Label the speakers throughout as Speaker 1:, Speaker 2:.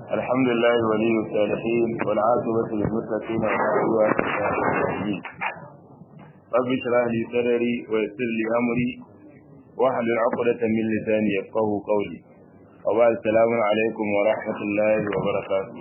Speaker 1: الحمد لله ولي الصالحين والعاقبة للمتقين والعدوان للظالمين. رب اشرح لي صدري ويسر لي أمري واحلل عقدة من لساني يفقهوا قولي. وبعد السلام عليكم ورحمة الله وبركاته.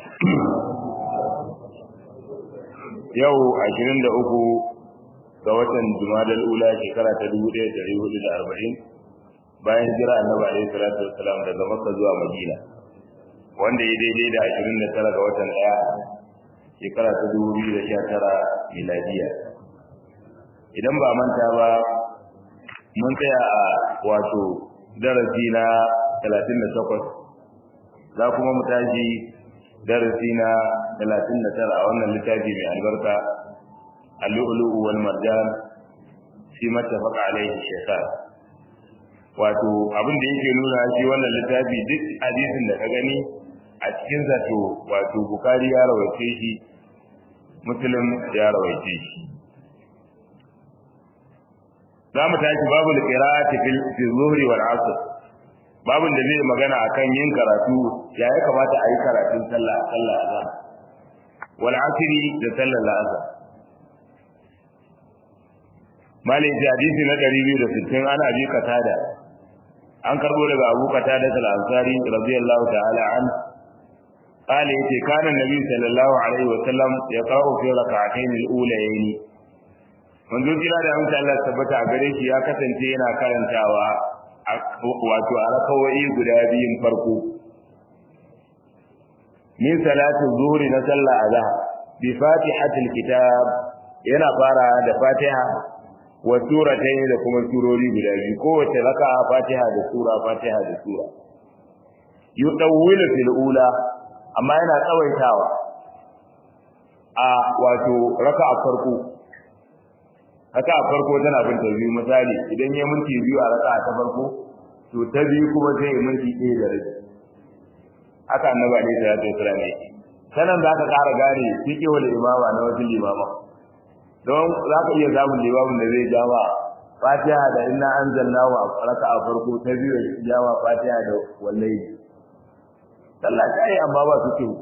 Speaker 1: يو 23 ga watan Jumadal Ula shekara ta 1440 bayan jira Annabi alaihi salatu wassalam daga Makka zuwa Madina, wanda ya daidai da 29 ga watan 1 shekara ta 2019 miladiya. Idan ba manta ba, mun tsaya a wato darasi na 38, za kuma mu tashi darasi na 39 a wannan littafi mai albarka اللؤلؤ والمرجان فيما اتفق عليه الشيخان. wato abin da yake nuna shi wannan littafi duk hadisin da ka gani a cikin zato wato Bukhari ya rawaice shi, Muslim ya rawaice shi. za mu tashi babu al-qira'ati fi zuhri wal 'asr, babun da zai magana akan yin karatu ya kamata a yi karatun sallah azhar wal 'asr da sallar asr. malin hadisi na 260 ana bi katada, an karbo daga Abu Qatada al-Ansari radiyallahu ta'ala an qala yace kana nabi sallallahu alaihi wa sallam yaqra'u fi rak'atayn al-ulayayn. manzo jira da amsa Allah tabbata a gare shi ya kasance yana karantawa wato a rak'o'i guda biyun farko min salati zuhri na sallah azhar bi fatihatil kitab, yana fara da Fatiha wa suratayn da kuma surori guda biyu, kowace raka'a Fatiha da sura. Yudawwilu fil ula, amma yana tsawaitawa a wato raka'a farko. Raka'a farko tana bin ta biyu, misali idan ya minti biyu a raka'a ta farko, to ta biyu kuma sai ya minti 1 da rabi. Haka Annabi sallallahu alaihi wasallam yake. Sanan za ka ƙara gane fiqhul imama na wasu limama. don za ka iya samun limamin da zai jama Fatiha da inna anzalna wa raka'a farko, ta biyu ya jama Fatiha da wallahi sallah kai amma ba su kiwo.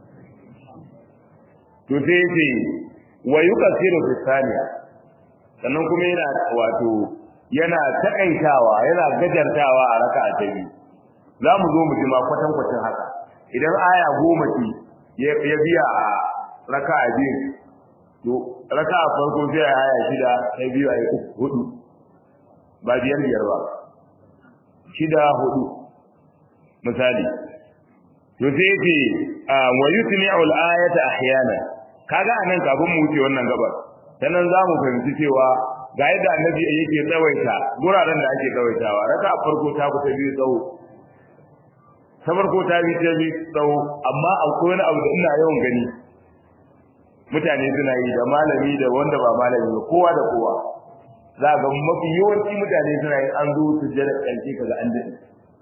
Speaker 1: to sai ce wa yukasiru fi thaniya, sannan kuma yana wato yana takaitawa, yana gajartawa a raka'a ta biyu. za mu zo mu ji ma kwatankwacin haka. idan aya 10 ce ya biya a raka'a biyu, to raka'a farko sai aya 6, sai biyu ayi 4, ba biyar ba, 6 4 misali. to sai yake wa yusmi'u al-ayata ahyana. kaga anan kafin mu wuce wannan gabar, sanan zamu fahimci cewa ga yadda annabi yake tsawaita guraren da ake tsawaitawa. raka'a farko ta kusa biyu tsawo, ta farko ta biyu tsawo, amma akwai wani abu da ina yawan gani mutane suna yi, da malami da wanda ba malami ba, kowa da kowa. za ga mafi yawanci mutane suna yi an zo su jira kanki kaga an dade.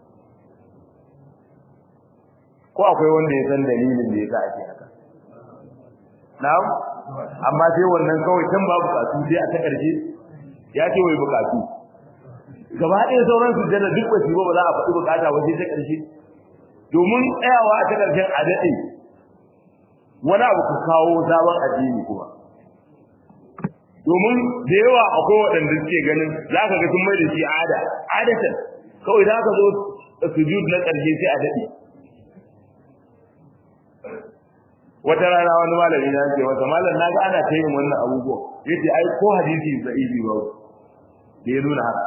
Speaker 1: ko akwai wanda ya san dalilin da yasa ake haka? na'am. amma sai wannan kawai tun babu bukatu sai a ta karshe ya ce wai bukatu gaba ɗaya sauran su jira duk wasu ba za a faɗi bukata ba sai ta karshe, domin tsayawa a ta karshen a dade wani abu ka kawo sabon addini kuma. domin da yawa akwai waɗanda suke ganin za ka ga sun mai da shi adatan kawai za ka zo sujud na ƙarshe sai a daɗe. wata rana wani malami na ce masa, malam na ga ana ta yin wannan abubuwa, yace ai ko hadisi da'ibi ba da ya nuna haka.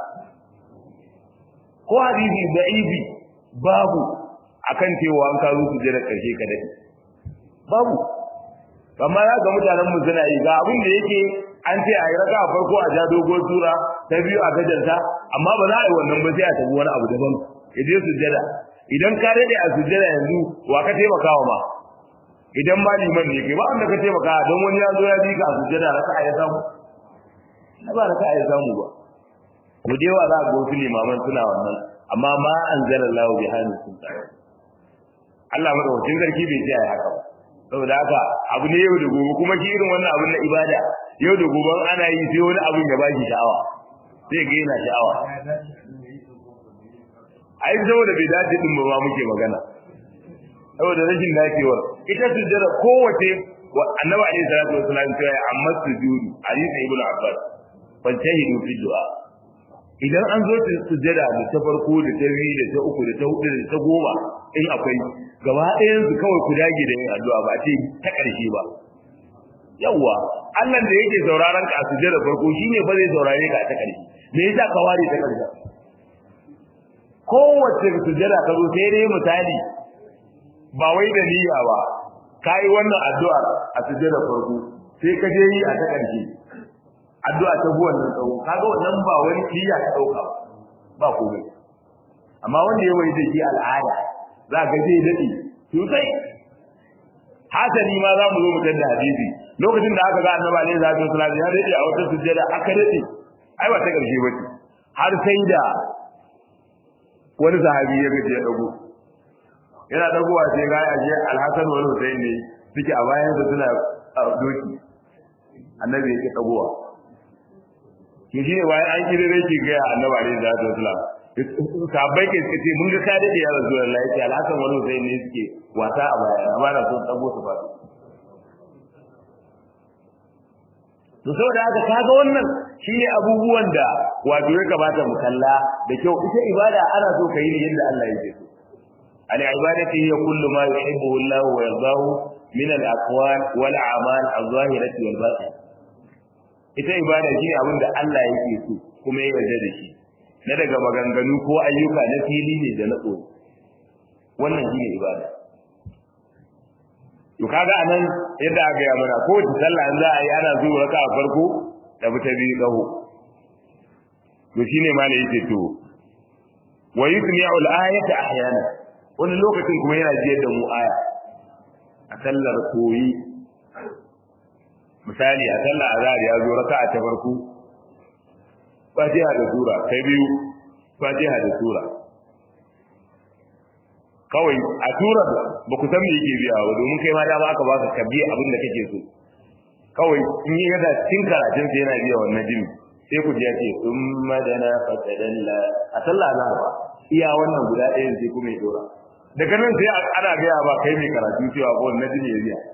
Speaker 1: ko hadisi da'ibi babu akan cewa an kawo sujud na ƙarshe ka daɗe, babu. amma za ga mutanen mu suna yi, ga abin da yake an ce a yi raka a farko a ja dogon sura, ta biyu a gajarta, amma ba za a yi wannan ba sai a tafi wani abu daban ya je sujjada. idan ka dade a sujjada yanzu wa ka taimakawa ma? idan ma liman ne kai ba wanda ka taimaka, don wani ya zo ya bi ka a sujjada raka ya samu ba raka ya samu ba. mu da yawa za a ga wasu limaman suna wannan, amma ma anzalallahu bihanin sultan. Allah madaukakin sarki bai ce ai haka ba. saboda haka abu ne yau da gobe, kuma shi irin wannan abun na ibada yau da gobe ana yi sai wani abun ya baki sha'awa, sai ga yana sha'awa. ai saboda bai dace din ba muke magana. saboda rashin dacewar ita sujjada kowace annabi alaihi salatu wasallam ya ce amma sujudu hadisi ibnu abbas fantahidu fi du'a idan an zo sujjada da ta farko da ta biyu da ta uku da ta hudu da ta goma in akwai gaba ɗayan su kawai ku dage da yin addu'a ba ce ta ƙarshe ba yawa Allah da yake sauraron ka a sujjada farko shine ba zai saurare ka a ta ƙarshe me yasa ka ware ta ƙarshe kowace sujjada ka zo sai dai misali ba wai da niyya ba kai wannan addu'a a sujjada farko sai ka je yi a ta ƙarshe addu'a ta buwan nan tsawo kaga wannan ba wani niyya ka dauka ba komai amma wanda ya wai da shi al'ada za ka je dadi sosai hasali ma za mu zo mu tada hadisi lokacin da aka ga annabi alaihi salatu wasallam ya dade a wata sujjada aka dade ai ba ta ƙarshe ba har sai da wani sahabi ya gaje ya dago yana dagowa sai ga ya je Al-Hasan wal Husayn ne suke a bayan sa suna doki annabi yake dagowa to shi ne bayan an kirire ki ga annabi alaihi salatu wasallam sahabbai ke ce mun ga ka dade ya Rasulullahi sai Al-Hasan wal Husayn ne suke wata a baya amma na so dago su ba to saboda haka kaga wannan shine abubuwan da wato ya kamata mu kalla da kyau ita ibada ana so kai ne yadda Allah yake so al-ibadatu hiya kullu ma yuhibbuhu Allah wa yardahu min al-aqwal wal a'mal az-zahirati wal batin ita ibada shine abin da Allah yake so kuma ya yarda da shi na daga maganganu ko ayyuka na fili ne da na tsoro wannan shine ibada to kaga anan yadda aka yi mana ko ta sallah an za a yi ana zuwa raka a farko da bi ta biyu kaho to shine ma ne yake to wa yusmi'u al-ayata ahyana wani lokacin kuma yana jiyar da mu aya a sallar koyi misali a sallar azhar ya zo raka ta farko fatiha da sura ta biyu fatiha da sura kawai a turar ba ku san me yake biya ba domin kai ma dama aka baka ka biya abin da kake so kawai in yi gada cikin karatun sai yana biya wannan jini sai ku ji ce umma dana fatadalla a sallah na ba iya wannan guda ɗaya sai kuma ya dora daga nan sai ana gaya ba kai mai karatu cewa ko wannan jini ya biya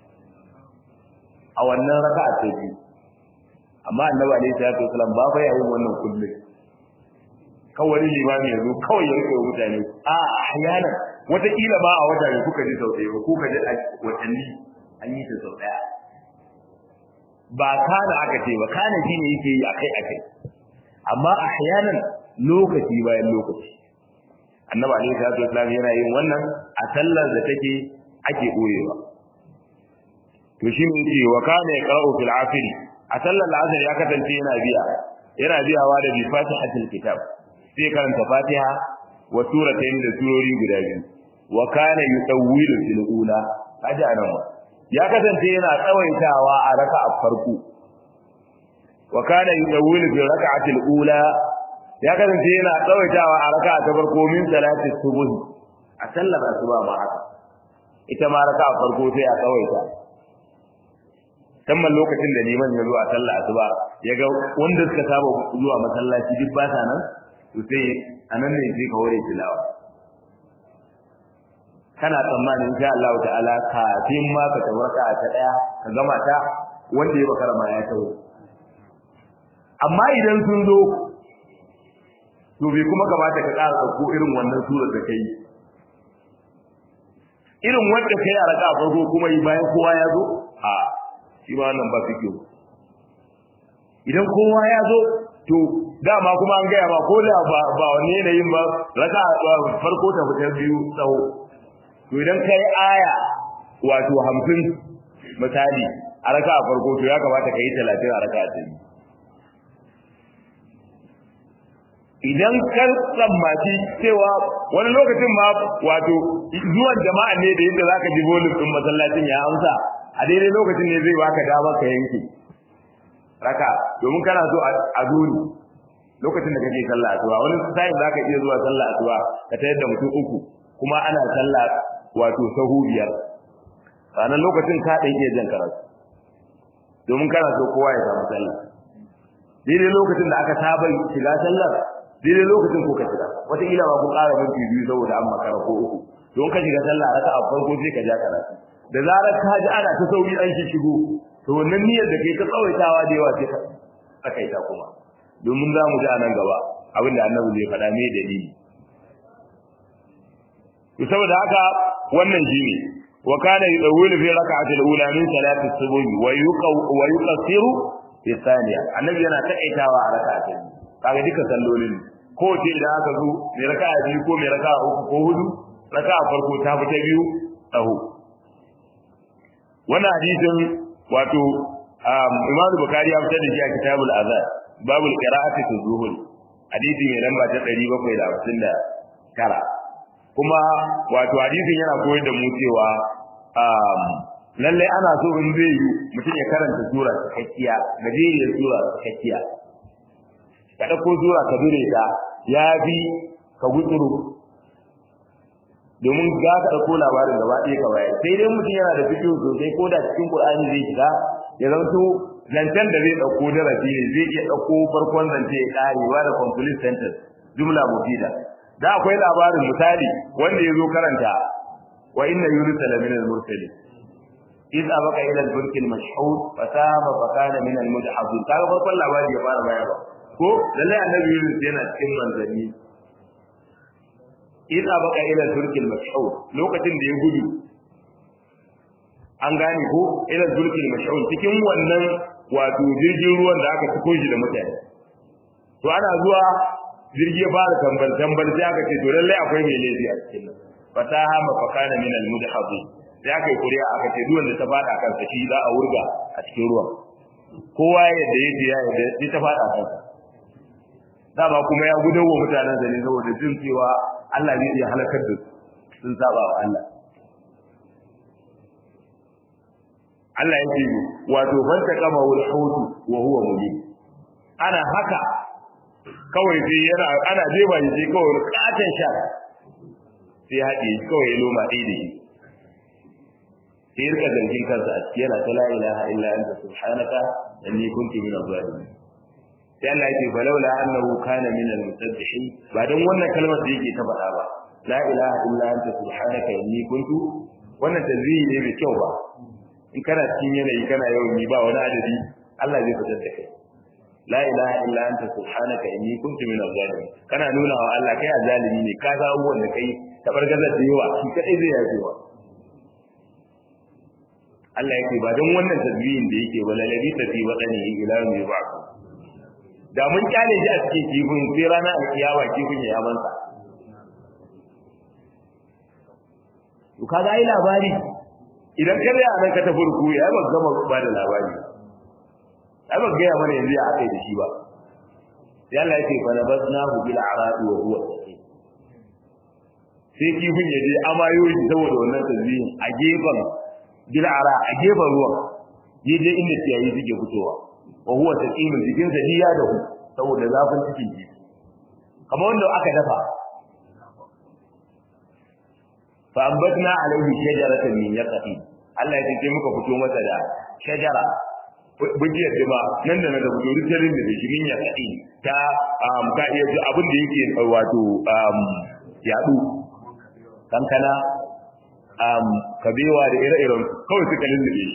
Speaker 1: a wannan raka'a ta biyu amma annabi alaihi salatu wasallam ba fa yayin wannan kullum kawai limami yazo kawai ya rike mutane a ahyana wata kila ba a wata ne kuka ji sau ɗaya ba kuka ji watanni an yi ta sau ɗaya ba kana aka ce ba kana shine yake yi akai amma ahyanan lokaci bayan lokaci annabi alaihi salatu wasallam yana yin wannan a sallar da take ake boyewa to shi ne ce wa kana yaqra'u fil asr a sallar asr ya kasance yana biyawa da bi fatihatul kitab sai karanta fatiha wa suratayn da surori guda biyu wa kana yutawwilu fil ula kaji anan ya kasance yana tsawaitawa a raka'a farko wa kana yutawwilu fil raka'atil ula ya kasance yana tsawaitawa a raka'a ta farko min salati subuh a sallar asuba ma haka ita ma raka'a farko sai a tsawaita musamman lokacin da liman ya zo a sallar asuba ya ga wanda suka saba zuwa masallaci duk ba ta nan to sai anan ne sai ka ware tilawa kana tsammanin insha Allah ta'ala kafin ma ka tabarka ta daya ka gama ta wanda ya bakara ma ya tawo amma idan sun zo to bai kuma kamata ka ƙara ko irin wannan surar da kai irin wanda kai a raka farko kuma yi bayan kowa ya zo a shi ma wannan ba fike idan kowa ya zo to dama kuma an gaya ba ko da ba wanne yanayin ba raka farko ta fita biyu tsawo to idan kai aya wato 50 misali a raka farko to ya kamata kai 30 a raka ta idan kan tsammaci cewa wani lokacin ma wato zuwan jama'a ne da yadda zaka ji volume din masallacin ya amsa a daidai lokacin ne zai baka dama ka yanke raka domin kana so a duni lokacin da kake sallah asuba wani sai zaka iya zuwa sallah asuba ka tayar da mutum uku kuma ana sallah wato sahu biyar sanan lokacin ka dai iya jan karatu domin kana so kowa ya samu sallah daidai lokacin da aka saba shiga sallar daidai lokacin ko ka shiga wata ila ba ku ƙara minti biyu saboda an makara ko uku don ka shiga sallah raka'a farko sai ka ja karatu da zarar ka ji ana ta sauri an shigo to wannan niyyar da kai ka tsawaitawa da yawa sai ka tsakaita kuma domin za mu ji a nan gaba abinda annabi zai faɗa me dalili to saboda haka wannan shine wa kana yudawwilu fi rak'ati al-ula min salati as-subh wa yuqassiru fi thaniya annabi yana takaitawa a rak'ati kaga duka sallolin ko ce idan aka zo mai raka'a biyu ko mai raka'a uku ko hudu raka'a farko ta fita biyu tsaho wannan hadisin wato Imam Bukhari ya fitar da shi a Kitabul Azan babul qira'ati fi zuhur hadisi mai lamba ta 759 kuma wato hadisin yana koyar da mu cewa lalle ana so in zai yi mutum ya karanta sura cikakkiya gajeriyar sura cikakkiya ka dauko sura ka dure ta ya bi ka gutsuru domin ga ka dauko labarin gaba ɗaya ka bayar sai dai mutum yana da fikihu sosai ko da cikin Qur'ani zai shiga ya zanto zancen da zai dauko darasi ne zai iya dauko farkon zance ya karewa da complete sentence jumla mufida da akwai labarin misali wanda yazo karanta wa inna yunus la min al-mursalin id abaka ila al-fulk al-mashhud fatama fa kana min al-mudhhabin kaga farkon labari ya fara bayarwa ko lalle annabi yunus yana cikin manzanni id abaka ila al-fulk al-mashhud lokacin da ya gudu an gane ko ila al-fulk al-mashhud cikin wannan wato jirgin ruwan da aka tuko shi da mutane to ana zuwa jirgi ya fara tambal sai aka ce to lalle akwai mai laifi a cikin nan fataha mafakana min al-mudhabi sai aka yi kuriya aka ce duwan da ta fada kansa shi za a wurga a cikin ruwan kowa yadda yake ya yadda sai ta fada kansa dama kuma ya gudawo mutanen da ne saboda jin cewa Allah zai iya halakar da sun saba wa Allah Allah yake wato fanta kama wal hutu wa huwa mubin ana haka kawai sai yana ana jeba shi sai kawai katan sha sai haɗe kawai loma ɗaya da shi sai rika zargin kansa a cikin yana ta la ilaha illa anta subhanaka inni kuntu min adh-dhalimin sai Allah yake falawla annahu kana min al-musabbihin ba dan wannan kalmar da yake ta faɗa ba la ilaha illa anta subhanaka inni kuntu wannan tazwihi ne mai kyau ba in kana cikin yanayi kana yawan yi ba wani adadi Allah zai fitar da kai la ilaha illa anta subhanaka inni kuntu minaz zalimin kana nuna wa Allah kai azalimi ne ka ga abubuwan da kai tabargazar da yawa shi kadai zai yaje wa Allah yake ba dan wannan tasbihin da yake wala labi tafi wadani ila mai ba da mun kyale shi a cikin kifin sai rana alkiyama kifin ya yabansa to kaga ai labari idan ka da nan ka tafi ruku ya ba gama ba da labari ai ba ga mana yanzu ya akai da shi ba sai Allah yake fa nabasnahu bil a'raqi wa huwa saqim sai kifin ya je amayo shi saboda wannan tasbihin a gefen bil ara a gefen ruwan yaje inda ciyayi suke fitowa wa huwa saqim jikin sa diya da hu saboda zafin cikin kifi kamar wanda aka dafa fa ambatna alaihi shajaratan min yaqin Allah ya ce muka fito masa da shajara bujiyar da ba nan da nan da fito rutarin da shi min yaqin ta ka iya ji abin da yake wato yadu kankana kabewa da ire-iren kawai suka lullube shi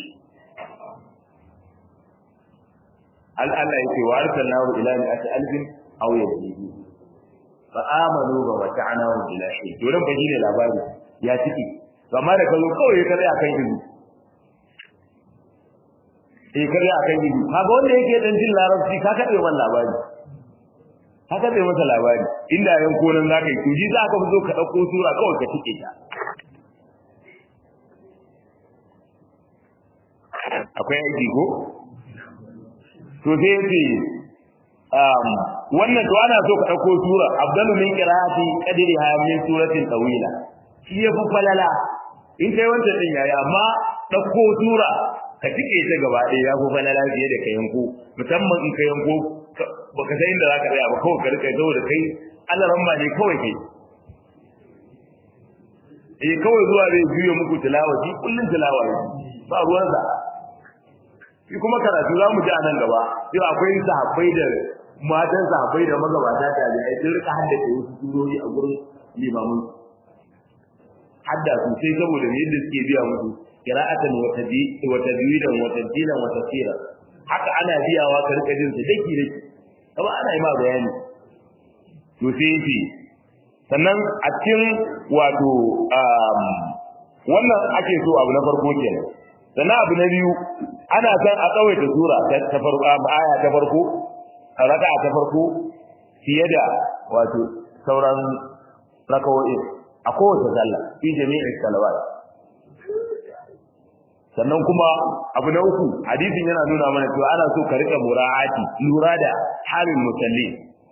Speaker 1: Allah yake wa arsalnahu ila mi'ati alfin aw yazidu fa amanu wa wata'nahu ila shi to ran baji ne labari ya ciki amma da kazo kawai ka tsaya kan ido kare akan ido kaga wanda yake dan jin larabci ka kabe wannan labari ka kabe masa labari inda yanko nan zaka yi tuji za ka zo ka dauko sura kawai ka tike ta akwai aiki ko to sai yace wannan to ana so ka dauko sura abdalu min qira'ati qadriha min suratin tawila shi yafi falala in kai wannan din yayi amma dauko sura ka tike ta gaba ɗaya yafi falala fiye da kayan ko musamman in kayan ko baka san inda zaka tsaya ba kawai ka rika zo da kai Allah ramma ne kawai kai kawai zuwa zai biyo muku tilawa shi kullun tilawa ne ba ruwan sa shi kuma karatu za mu ji a nan gaba yau akwai sahabbai da matan sahabbai da magabata da ai sun rika haddace wasu surori a gurin limamin hadda sosai saboda yadda suke biya musu qira'atan wa tajwidan wa tartilan wa tafsira haka ana biyawa ka rika jin su daki daki kuma ana yi ma bayani to sai yace sannan a cikin wato wannan ake so abu na farko kenan sannan abu na biyu ana san a tsawaita sura ta farko aya ta farko raka'a ta farko fiye da wato sauran rakawoyi a kowace sallah fi jami'i salawat sannan kuma abu na uku hadisin yana nuna mana cewa ana so ka rika mura'ati lura da halin musalli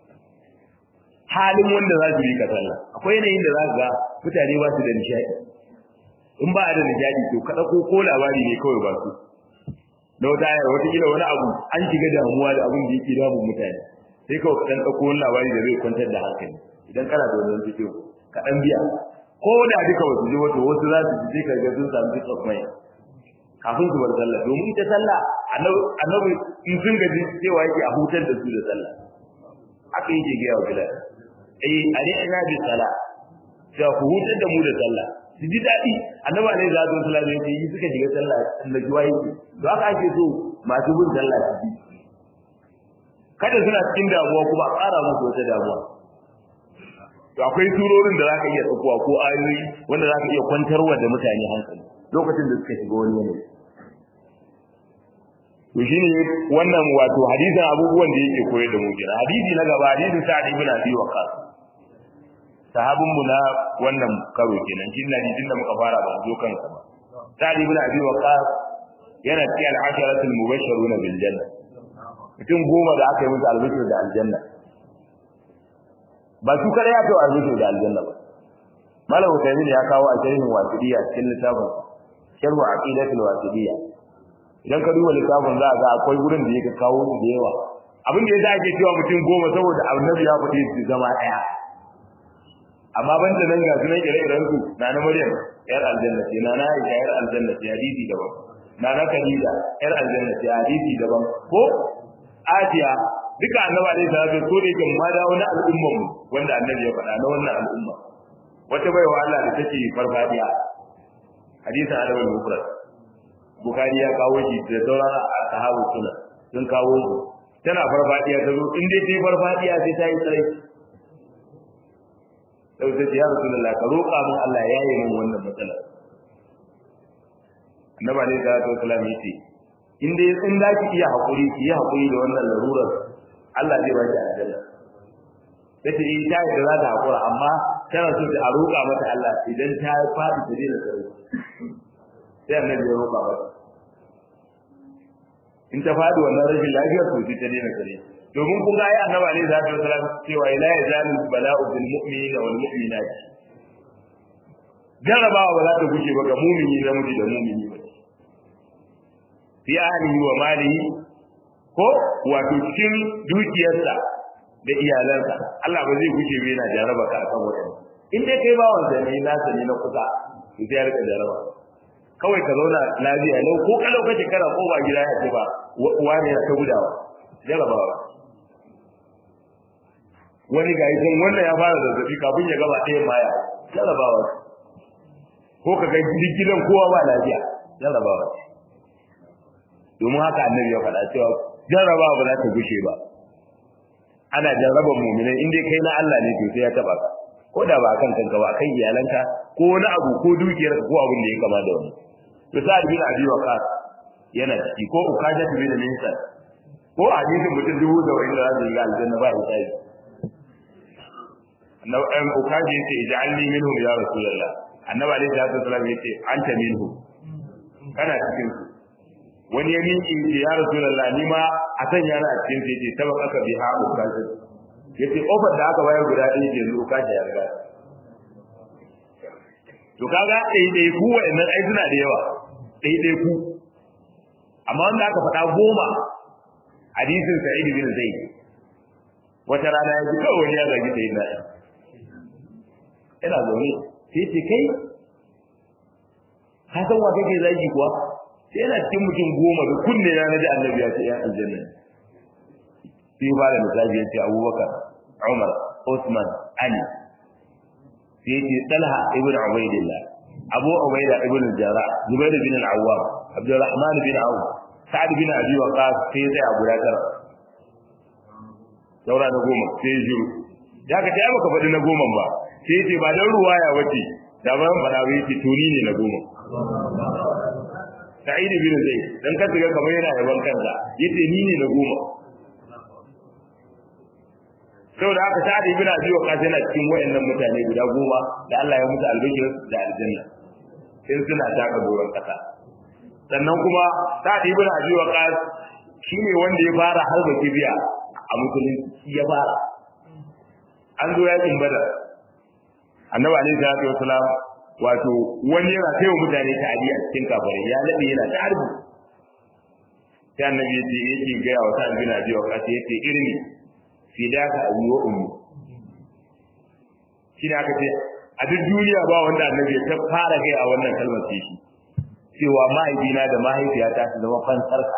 Speaker 1: halin wanda za su yi ka sallah akwai yanayin da za ka ga mutane ba su da nishadi in ba da nishadi to ka dauko ko labari ne kawai ba su da wata ayar wata kila wani abu an shiga damuwa da abin da yake damun mutane sai kawai ka dan dauko wani labari da zai kwantar da hankali idan kana da wannan cikin ka dan biya ko da duka wasu ji wato wasu za su ji ka ga sun samu duka mai kafin su bar sallah domin ita sallah annabi in sun gaji cewa yake a hutar da su da sallah haka yake ga yawa bilal ina bi sallah sai ku hutar da mu da sallah su ji dadi annabi alaihi salatu wasallam yake yi suka shiga sallah da juwa yake to haka ake so masu bin sallah su ji kada suna cikin damuwa kuma a ƙara musu wata damuwa to akwai surorin da zaka iya tsakuwa ko ayoyi wanda zaka iya kwantarwa da mutane hankali lokacin da suka shiga wani yanayi to shine wannan wato hadisin abubuwan da yake koyar da mu kira hadisi na gaba hadisin sa'id ibn abi waqqas sahabin mu na wannan karo kenan shi ne hadisin da muka fara ba zo kansa ba sa'id ibn abi waqqas yana cikin al-asharatul mubashshiruna bil janna mutum goma da aka yi musu albishir da aljanna ba su kare ya kai albishir da aljanna ba malam Utaymin ya kawo a sharhin Wasidiyya cikin littafin sharh aqidatul Wasidiyya idan ka duba littafin za ga akwai gurin da yake kawo su da yawa abin da yasa ake cewa mutum goma saboda annabi ya faɗi su zama daya amma ban da nan ga sunan ire-iren su na Maryam yar aljanna ce na Aisha yar aljanna ce hadisi daban na Khadija yar aljanna ce hadisi daban ko Asiya duka annabi alaihi salatu ko da yake ma da wani al'umma mu wanda annabi ya faɗa na wannan al'umma wata baiwa Allah da take farfadiya hadisin adabul mufrad Bukhari ya kawo shi da sauran sahabu sun kawo shi tana farfadiya ta zo in dai ta yi farfadiya sai ta yi tsare sai ta ya Rasulullah ka roƙa min Allah ya yi min wannan matsala annabi alaihi salatu wasallam yace in dai in za ki iya hakuri ki yi hakuri da wannan larurar Allah zai ba ki aljanna sai ita da za ta hakura amma tana so ta roƙa mata Allah idan ta fadi ta dena tsare sai annabi ya roƙa mata in ta fadi wannan rashin lafiyar to ta dena tsare domin kun ga ai annabi alaihi salatu wasallam cewa la yazalu bala'u bil mu'minina wal mu'minat jarabawa ba za ta gushe ba ga mu'mini namiji da mu'mini ba fi ahlihi wa malihi ko wato cikin dukiyarsa da iyalansa Allah ba zai gushe ba yana jaraba ka akan wannan in dai kai bawon sa ne na sani na kusa to sai ya rika jaraba kawai ka zauna lafiya lau ko ka lokaci kana ko ba gida ya ce ba wani ya ta gudawa jarabawa wani ga idan wannan ya fara zazzabi kafin ya gaba ɗaya maya jarabawa ko ka ga gidan kowa ba lafiya jarabawa domin haka annabi ya faɗa cewa jarabawa ba za ta gushe ba ana jarraban mu'minai in dai kai na Allah ne to sai ya taba ka ko da ba kan kanka ba kan iyalanka ko wani abu ko dukiyar ko abin da ya kama da wani to sa'ad bin abi waqas yana ciki ko ukaja bin minsa ko hadisin mutum dubu da wani da zai ga aljanna ba hisabi annabi an ukaja yace ij'alni minhum ya rasulullah annabi alaihi salatu wasallam yace anta minhum kana cikin su wani ya minki ya rasulullah ni ma a sanya na a cikin sai yace sabaka biha ukaja yace ofar da aka bayar guda ɗaya ke zuwa ukaja ya riga to kaga dai ku wa'annan ai suna da yawa dai ku amma wanda aka faɗa goma hadisin sa'id bin zaid wata rana ya ji kawai wani ya zagi sai na ina zaune sai ce kai ka san wa kake zagi kuwa sai yana cikin mutum goma da kunne na naji annabi ya ce ya aljanna sai ba da misali ya ce abubakar umar usman ali sai ce talha ibn ubaidillah Abu Ubaida ibn al-Jarrah Zubair bin al-Awwam Abdurrahman bin Auf Sa'd bin Abi Waqqas sai sai a guda tara saura na goma sai jiru ya ka ta baka faɗi na goma ba sai ce ba dan ruwaya wace da ban fada ba yake tuni ne na goma Sa'id bin Zaid dan ka ga kamar yana yaban kansa yace ni ne na goma saboda haka Sa'd bin Abi Waqqas yana cikin wayannan mutane guda goma da Allah ya musu albishir da aljanna sai suna taka doron kasa sannan kuma Sa'd bin Abi Waqqas shine wanda ya fara harba kibiya a musulunci ya fara an zo yakin Badar Annabi alaihi salatu wasalam wato wani yana taiwa mutane ta a cikin kafirai ya labe yana ta harbi sai Annabi ya ce yake ga wa Sa'd bin Abi Waqqas yace irni fidaka abi wa ummi shi da aka ce a duk duniya ba wanda Annabi ya fara kai a wannan kalmar ce shi cewa mahaifina da mahaifiyata su zama fansarka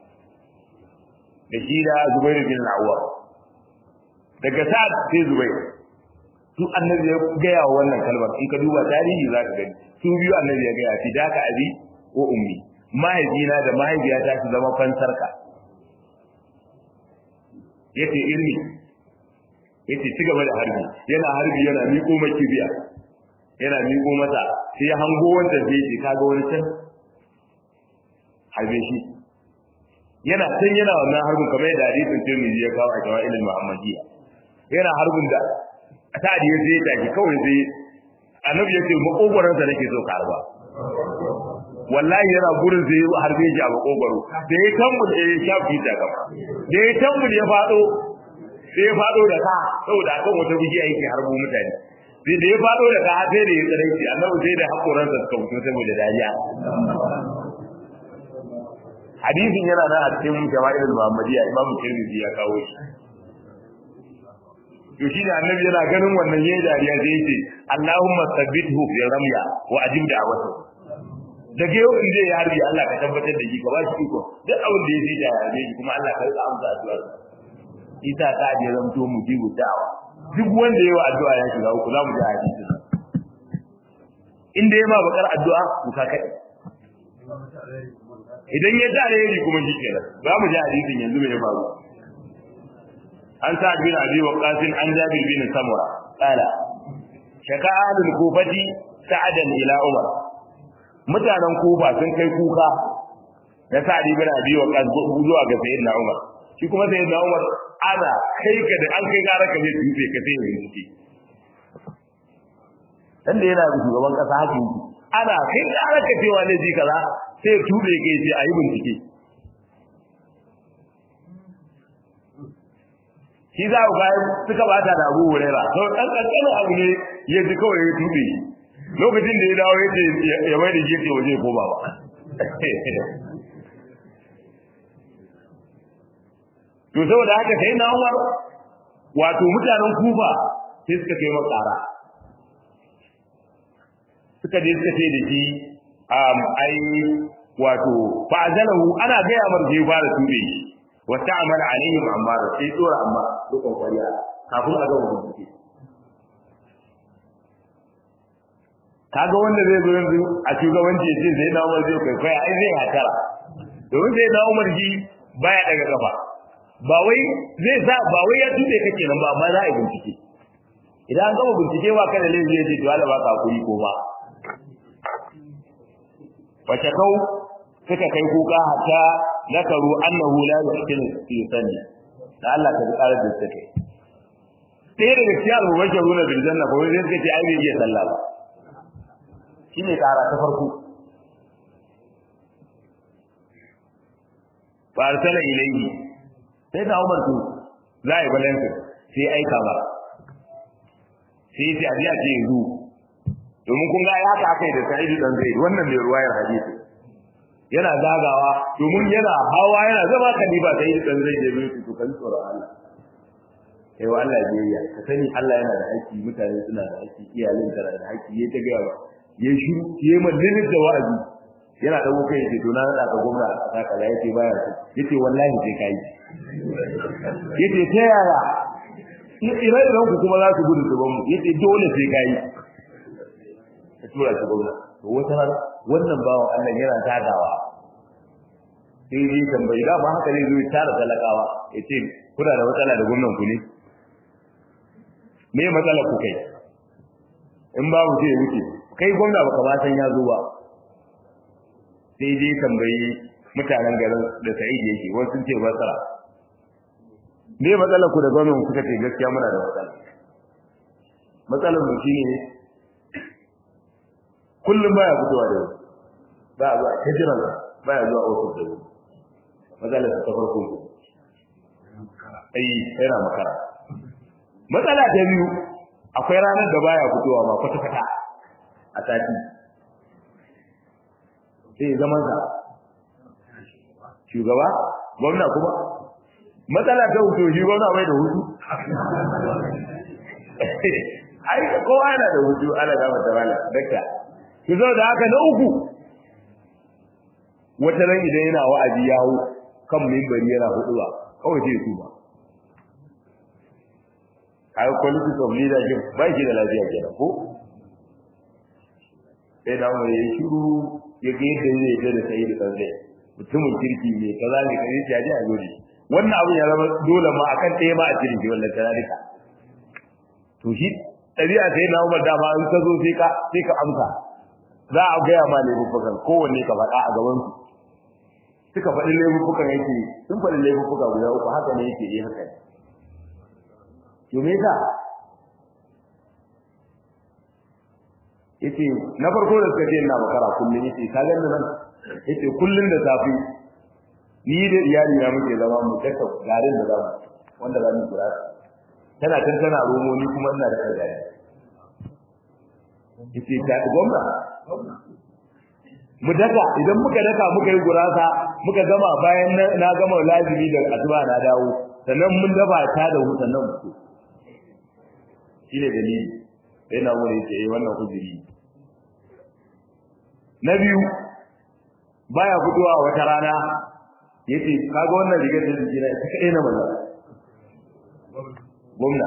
Speaker 1: da shi da Zubair bin Awwam daga Sa'ad sai Zubair su Annabi ya gaya wa wannan kalmar in ka duba tarihi za ka gani su biyu Annabi ya gaya fidaka abi wa ummi mahaifina da mahaifiyata su zama fansarka yace ilmi yace ci gaba da harbi yana miƙo maki biya yana miƙo mata sai ya hango wanda zai ce kaga wani can harbe shi yana wannan harbin kamar yadda hadisin Tirmidhi ya kawo a Jawailul Muhammadiyya yana harbin da Sa'ad ya zai tashi kawai sai Annabi ya ce makogoran sa nake so ka harba wallahi yana gurin sai ya harbe shi a makogoro da ya tambul ya shafi ta gaba da ya tambul ya fado sai ya fado da ka saboda akan wata bigiya yake harbo mutane sai da ya fado da ka sai da ya tsare shi Annabi sai da hakoran sa suka fito saboda dariya hadisin yana nan a cikin Jawailul Muhammadiyya Imam Tirmidhi ya kawo shi to shi ne Annabi yana ganin wannan yayin dariya zai ce Allahumma sabbithu fi ramya wa ajib da'watu daga yau in zai harbi Allah ka tabbatar da shi ka ba shi iko duk abin da ya ji da ya ji kuma Allah ka amsa addu'ar isa ka je zamto mu ji da'awa duk wanda yayi addu'a ya shiga ku za mu ji hadisi inda yayi ma bakar addu'a ku ka kai idan ya tare yayi kuma shi kenan za mu ji hadisin yanzu me ya faru an sa bin Abi Waqqas an Jabir bin Samura qala shaka ahlul kufati sa'adan ila Umar mutanen Kufa sun kai kuka da Sa'd bin Abi Waqqas zuwa ga Sayyidina Umar shi kuma Sayyidina Umar ana kai ka da an kai gara ka ne tuce ka sai yin ciki dan da yana shugaban kasa haka ana kai gara ka cewa ne ji kaza sai tube ke ce ayi bincike shi za ku ga suka bata da Abu Hurairah to dan kankana abu ne ya ji kawai ya tube lokacin da ya dawo yace ya bai da gefe waje ko ba to saboda haka sai na Umar wato mutanen Kufa sai suka kai makara suka je suka ce da shi ai wato fa azalahu ana ga ya marje ba da tube wa ta'amala alaihim amma sai tsora amma su kokariya kafin a ga bincike kaga wanda zai zo yanzu a shugabanci ya ce sai na Umar zai kai kai ai zai hatara domin sai na Umar ji baya daga kafa ba wai zai sa ba wai ya tube kake nan ba amma za a yi bincike idan an gama bincike ba kada lai zai ce to Allah ba ka hakuri ko ba wace kau suka kai kuka hatta zakaru annahu la yuhsinu fi sanni da Allah ta bi karar da take sai da gaskiya al-mubashiruna bil janna ba wai zai ce ai bai iya sallah ba shine kara ta farko farsala ilayhi sai da Umar to zai balance sai aika ba sai ya ce a ce yanzu domin kun ga haka akai da Sa'id dan Zaid wannan ne ruwayar hadisi yana zagawa domin yana hawa yana zama kaliba Sa'id dan Zaid da bai to kan tsoro Allah kai wa Allah biyayya ka sani Allah yana da haƙƙi mutane suna da haƙƙi iyalin da haƙƙi yayi ta ga ya shiru yayi mallin da wa'azi yana dawo kai yace to na nada ka gwamna a kasa kaza yace baya so yace wallahi sai kai yace ta yaya ire-iren ku kuma za su gudu gaban mu yace dole sai kai ka tura shi gwamna to wata ran wannan bawan Allah yana tagawa sai dai tambayi da ma haka ne zai tara talakawa yace kuna da matsala da gwamnatin ku ne me matsalar ku kai in babu sai ya wuce kai gwamna baka ba san ya zo ba sai dai tambayi mutanen garin da Sa'id yake wasu sun ce basara me matsalar ku da gwamnatin kuka ce gaskiya muna da matsalar mu shine kullum baya fitowa da ba a zuwa hijiran baya zuwa ofis da matsalar ta farko yana makara matsala ta biyu akwai ranar da baya fitowa ba kwata-kwata a sati sai zaman sa shugaba gwamna kuma matsala ta hutu shi gwamna bai da hutu ai kowa yana da hutu ana gama da wala dakta ki zo da haka na uku wata ran idan yana wa'azi ya hu kan minbari yana huduwa kawai sai su ba ai quality of leadership bai shi da lafiya kenan ko sai da mu yi shiru ya ga yadda zai da sai da kansa mutumin kirki ne kaza ne kai ya ji a gode wannan abu ya zama dole ma akan ɗaya ma a cikin shi wallahi tarika to shi tabi'a sai na Umar da ma in ka zo sai ka amsa za a ga ya ma laifukan kowanne ka faɗa a gaban su suka faɗi laifukan yake sun faɗi laifuka guda uku haka ne yake yi haka to me yasa yace na farko da suka ce ina makara kullun yace ka ga nan yace kullun da safi ni da iyali na muke zama mu tsaka garin da zamu wanda za mu kira tana tana romo ni kuma ina da kai yace ta gwamna mu daka idan muka daka muka yi gurasa muka gama bayan na gama lazimi da asuba na dawo sannan mun dafa ta da hutan nan mu shine dalili sai na wuri yace wannan kujiri na biyu baya fitowa wata rana yace kaga wannan rigar da jira ita kadai na manzo gwamna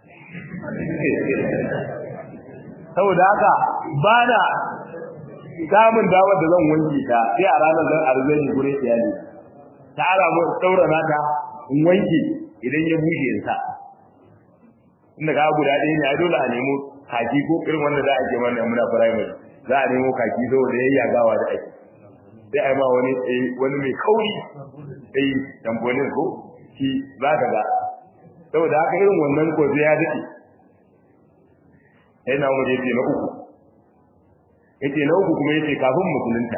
Speaker 1: saboda haka bana samun damar da zan wanke ta sai a ranar zan arzani gure iyali ta ara mu daura nata in wanke idan ya bushe in sa inda ga guda ɗaya ne a dole a nemo kaki ko irin wanda za a ke mana muna primary za a nemo kaki saboda yayyagawa da ake sai a yi ma wani mai kauri sai tambonin ko shi za ka ga saboda haka irin wannan ko sai ya dace sai na umar yace na uku kuma yace kafin musulunta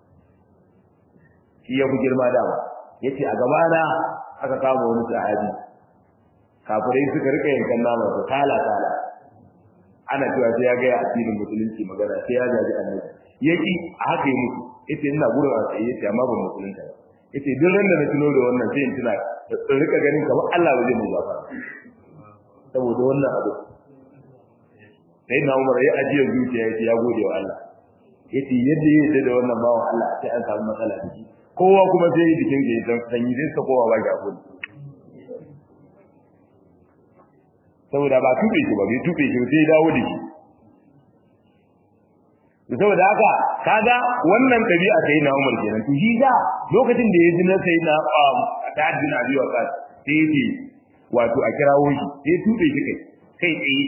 Speaker 1: shi ya fi girma dama yace a gaba na aka kama wani sahabi kafirai suka rika yankan nama da kala ana cewa sai ya ga ya addinin musulunci magana sai ya jaji annabi yaki a haka yi musu yace ina gurin a tsaye yace amma ban musulunta ba yace duk ran da na tuno da wannan sai in tuna in rika ganin kamar Allah ba zai mu ba saboda wannan abu sai na Umar ya ajiye zuciya yace ya gode wa Allah yace yadda yake da wannan bawan Allah sai an samu matsala da shi kowa kuma sai yi dikin ga dan sanyi sai ka kowa ba ga gudu saboda ba tube shi ba bai tube shi sai dawo da shi saboda haka kaga wannan tabi'a sai na Umar kenan to shi da lokacin da yaji na sai na ta'addin abi wa qas sai yace wato a kirawo shi sai tube shi kai tsaye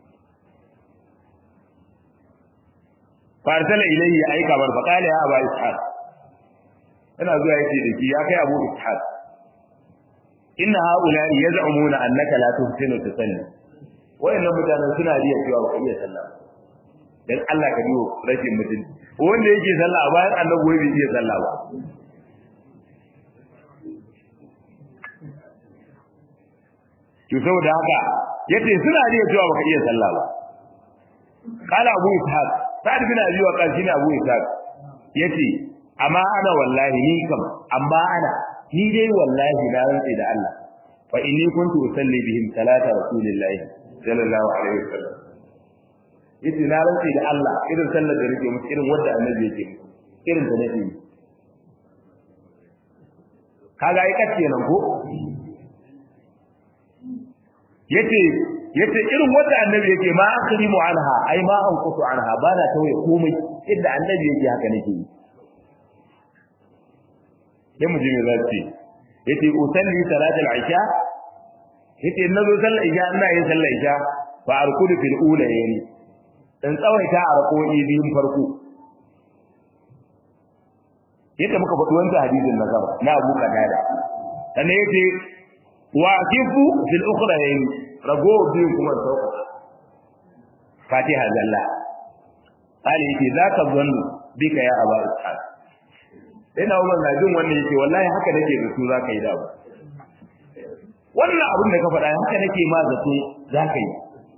Speaker 1: farsala ilayhi aika bar faqala ya aba ishaq ina zuwa yace da shi ya kai abu ishaq inna haula yaz'umuna annaka la tuhsinu tusalli wayannan mutanen suna riya cewa ba iya sallah dan Allah ka biyo rashin mutunci wanda yake sallah bayan annabi bai iya sallah ba to saboda haka yace suna riya cewa ba iya sallah ba kala abu ishaq sa'ad bin abi waqas shine abu ishaq yace amma ana wallahi ni kam amma ana ni dai wallahi na rantsi da Allah fa inni kuntu usalli bihim salata rasulillahi sallallahu alaihi wasallam yace na rantsi da Allah irin sallar da nake musu irin wanda annabi yake irin da nake kaga ai kace nan ko yace irin wanda annabi yake ma akrimu anha ai ma an kutu anha ba na tauye komai yadda annabi yake haka nake yi sai mu ji me za ce yace usalli salatul isha yace nazo sallar isha ina yin sallar isha fa arkudu fil ula yani dan tsawaita a rako'i biyun farko yadda muka faɗi wannan hadisin na gaba na Abu Qatada sannan yace wa kifu fil ukhra yani rago biyun kuma sauka Fatiha zalla Ali yake zaka zannu bika ya Aba Ishaq ina Umar na jin wannan yake wallahi haka nake da su zaka yi da wannan abin da ka faɗa haka nake ma zato zaka yi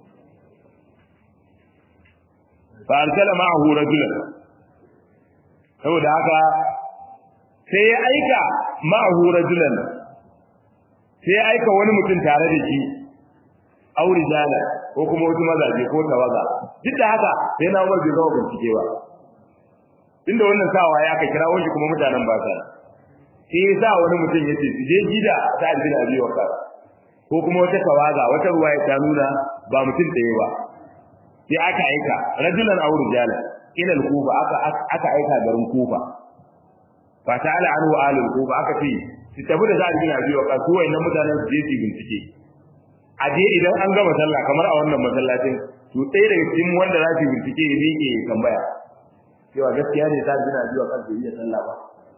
Speaker 1: fa arsala ma'ahu rajulan saboda haka sai ya aika ma'ahu rajulan sai ya aika wani mutum tare da shi auri jala ko kuma wasu mazaje ko tawaga duk da haka sai na Umar bai zama bincike ba inda wannan sawa ya ka kirawo shi kuma mutanen ba sa sai ya sa wani mutum yace su je gida ta bin Abi Waqqas ko kuma wata tawaga wata ruwaya ta nuna ba mutum ɗaya ba sai aka aika rajulan aw rijala ila al-Kufa aka aika garin Kufa fa ta'ala anhu ahlul Kufa aka ce su tafi da Sa'ad bin Abi Waqqas su wayannan mutanen su je su bincike a je idan an gama sallah kamar a wannan masallacin to ɗaya daga cikin wanda za su bincike ya miƙe tambaya cewa gaskiya ne Sa'ad bin Abi Waqqas bai iya sallah ba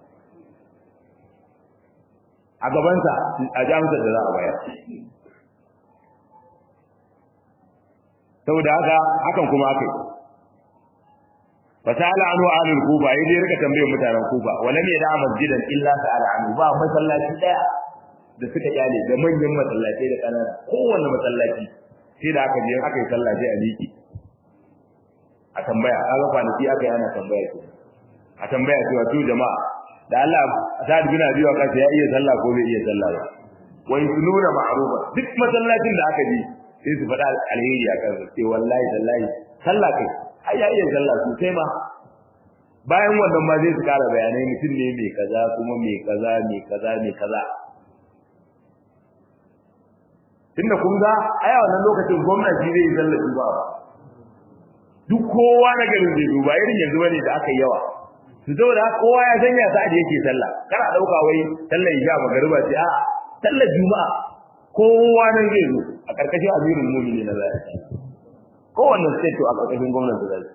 Speaker 1: a gabansa a jami'ar da za a bayar saboda haka hakan kuma aka yi fasala anhu ahlul kufa yaje rika tambayar mutanen kufa walam yada masjidan illa sa'ala anhu ba masallaci daya da suka kyale da manyan masallatai da kanana kowanne masallaci sai da aka je aka yi sallah sai a liki a tambaya kaga kwanaki aka yi ana tambaya ce a tambaya cewa to jama'a da Allah Sa'ad bin Abi Waqqas ya iya sallah ko bai iya sallah ba wa yununa ma'rufa duk masallacin da aka je sai su faɗa alheri a kansa sai wallahi tallahi sallah kai ai ya iya sallah sosai ma bayan wannan ma zai su kara bayanai mutum ne mai kaza kuma mai kaza mai kaza mai kaza tunda kun ga ai wannan lokacin gwamnati zai yi sallah ba duk kowa na garin zai duba irin yanzu bane da aka yi yawa su saboda kowa ya sanya sa da yake sallah kana dauka wai sallar isha magariba ce a sallar juma'a kowa nan zai zo a karkashin amirul mu'minin na zai kowanne state a karkashin gwamnati zai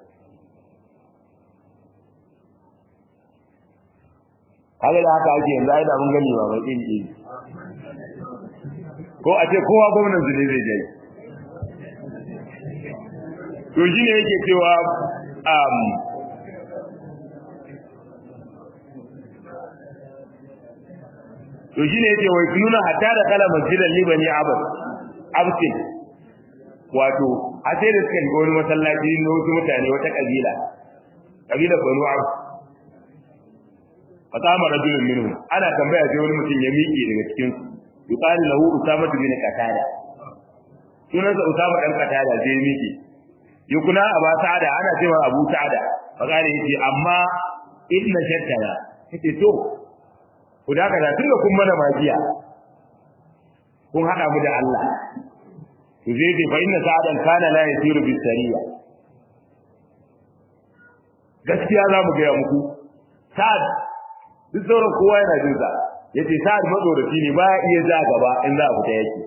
Speaker 1: kaga da haka ake yanzu ai da mun gani ba mai iri ko a ce kowa gwamnati ne zai je to shine yake cewa to shine yake wai kununa hatta da kala masjidan libani absin wato a sai da suka ga wani masallaci ne wasu mutane wata kabila banu ab fatama rajulun minhum ana tambaya sai wani mutum ya miƙe daga cikin su yuqalu lahu usama bin qatada sunansa usama dan qatada sai ya miƙe yukuna aba sa'ada ana cewa abu sa'ada fakare yace amma inna shattara yace to ku da kaza tunda kun mana magiya kun hada mu da Allah to zai dai fa inna sa'adan kana la yasiru bis sariya gaskiya za mu ga muku sa'ad duk sauran kowa yana jin sa yace sa'ad madorafi ne ba iya ja gaba in za a fita yake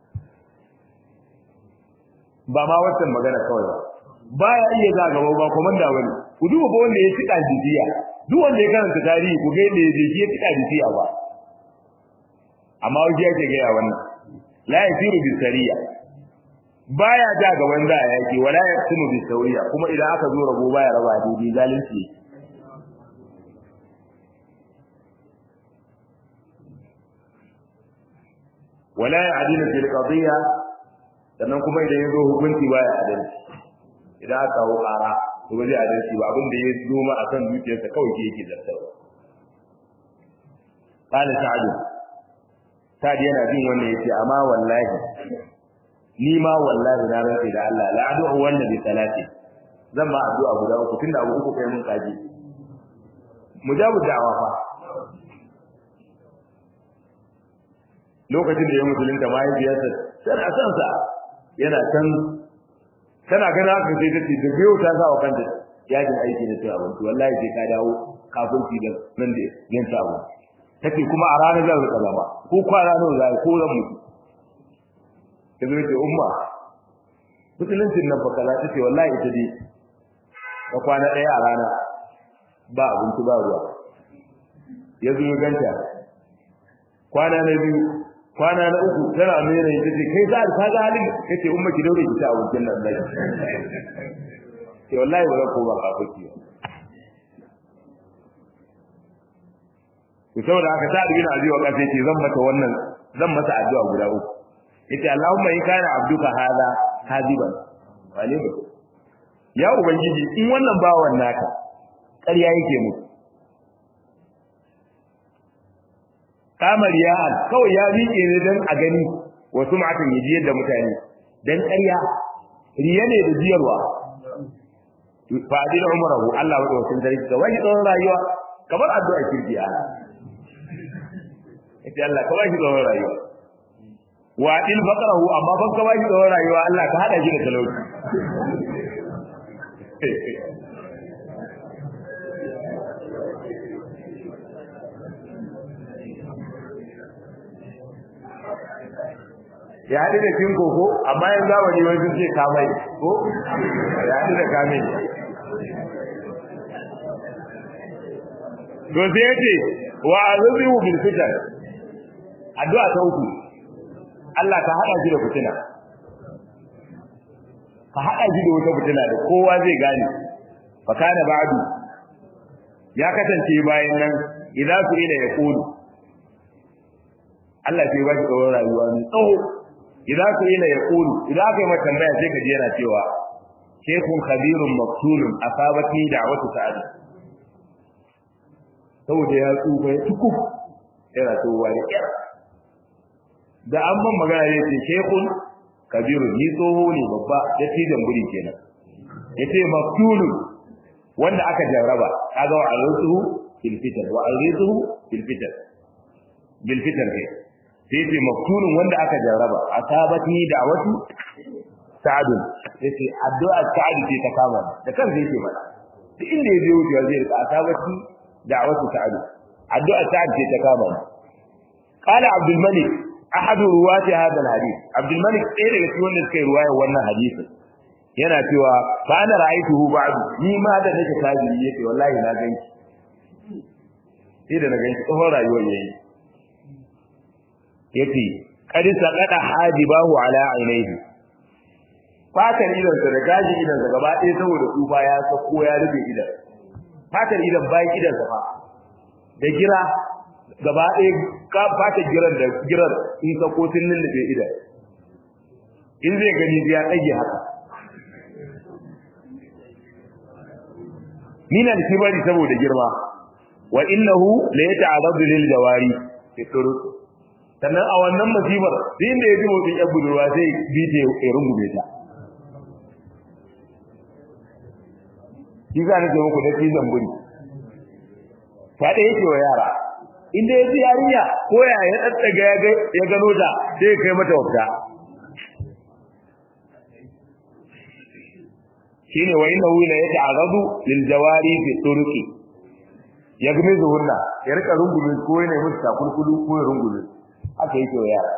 Speaker 1: ba ma wannan magana kawai ba ya iya ja gaba ba komanda bane ku duba ba wanda ya tsika jijiya duk wanda ya karanta tarihi ku ga yadda ya tsika jijiya ba amma wani yake ga ya wannan la yasiru bis sariya baya ja gaban da yake wala yaqsimu bis sawiya kuma idan aka zo rabo baya raba daidai zalunci wala ya'dilu fil qadiyya sannan kuma idan yazo hukunci baya adalci idan aka kawo ƙara to ba zai adalci ba abin da ya zo ma akan zuciyarsa kawai yake zartawa qala sa'd yana jin wannan yace amma wallahi ni ma wallahi na rantsi da Allah la addu'a wanda bi salati zan ba addu'a guda uku tunda abu uku kai mun kaji mujabu da'awa fa lokacin da ya musulunta mahaifiyarsa tana son sa yana can tana gana haka sai ta ce da biyo ta sa wa kanta yajin aiki da ta abinci wallahi sai ka dawo kafirci da nan da yin ta abu take kuma a ranar zan rika zama ko kwana nawa zai ko ran mutu kazo ce umma mutuncin nan fa kaza tace wallahi ita dai ka kwana daya a rana ba abinci ba ruwa yazo ganta kwana na biyu kwana na uku tana mere ita ce kai za ka ga halin kace umma ki daure ki ta abincin nan dai ce wallahi ba ko ba kafirci to saboda haka ta dubina ajiwa kace ce zan masa addu'a guda uku yace Allahumma in kana abduka hada hadiban wale ba ya ubangiji in wannan bawan naka ƙarya yake mu kamar ya kawai ya miƙe ne dan a gani wasu matan yaji yadda mutane dan ƙarya riya ne da jiyarwa fa'adil umrahu Allah wa wasin sarki ga wani tsawon rayuwa kamar addu'a kirkiya yace Allah ka bashi tsawon rayuwa wa il faqrahu amma ban ka bashi tsawon rayuwa Allah ka hada shi da talauci ya haɗu da kin koko amma yanzu zamani wani sun ce kamai ko ya haɗu da kamai to sai yace wa azubu bil fitan addu'a ta uku Allah ka hada shi da fitina ka hada shi da wata fitina da kowa zai gane fa kana ba'du ya kasance bayan nan idan su ila ya kudu Allah sai ba shi tsawon rayuwa mai tsawo idan su ila ya kudu idan aka yi mata tambaya sai ka ji yana cewa shaykhun khabirun maktulun asabati da'watu sa'ad saboda ya tsufa ya tukuf yana tsohuwa da kyar da an ban magana ne ce shaykhun kabirun ni tsoho ne babba ya tijan buri kenan yace maktulun wanda aka jarraba kaga wa arzuhu fil fitan wa arzuhu fil fitan bil fitan kai sai ce maktulun wanda aka jarraba asabati da'watu sa'ad yace addu'a sa'ad ce ta kama da kan zai ce mana duk inda ya je wuce zai rika asabati da'watu sa'ad addu'a sa'ad ce ta kama qala abdul malik ahadu ruwati hadha alhadith abdul malik ɗaya daga cikin wanda suka yi ruwaya wannan hadisi yana cewa fa ana ra'aytuhu ba'du ni ma da nake tajiri yake wallahi na ganki sai da na ganki tsohon rayuwar yayi yace qad saqada hajibahu ala ainihi fatan idan sa da gaji idan sa gaba ɗaya saboda tsufa ya sako ya rufe idan fatan idan bayan idan sa fa da gira gaba ɗaya ka fata girar in ka ko sun lullube idan in zai gani ya ɗage haka min al-kibari saboda girma wa innahu la yata'arradu lil jawari fi turuq sannan a wannan musibar din da yaji motsin yan budurwa sai bije ya rungume ta shi ga ne muku da cizon buri ta da yake wa yara inda yaji yarinya ko ya daddaga ya gano ta sai kai mata wafta shine wa innahu la yata'arradu lil jawari fi turuqi yagmizuhunna ya rika rungume ko ne musu takulkulu ko ya rungume haka yake wa yara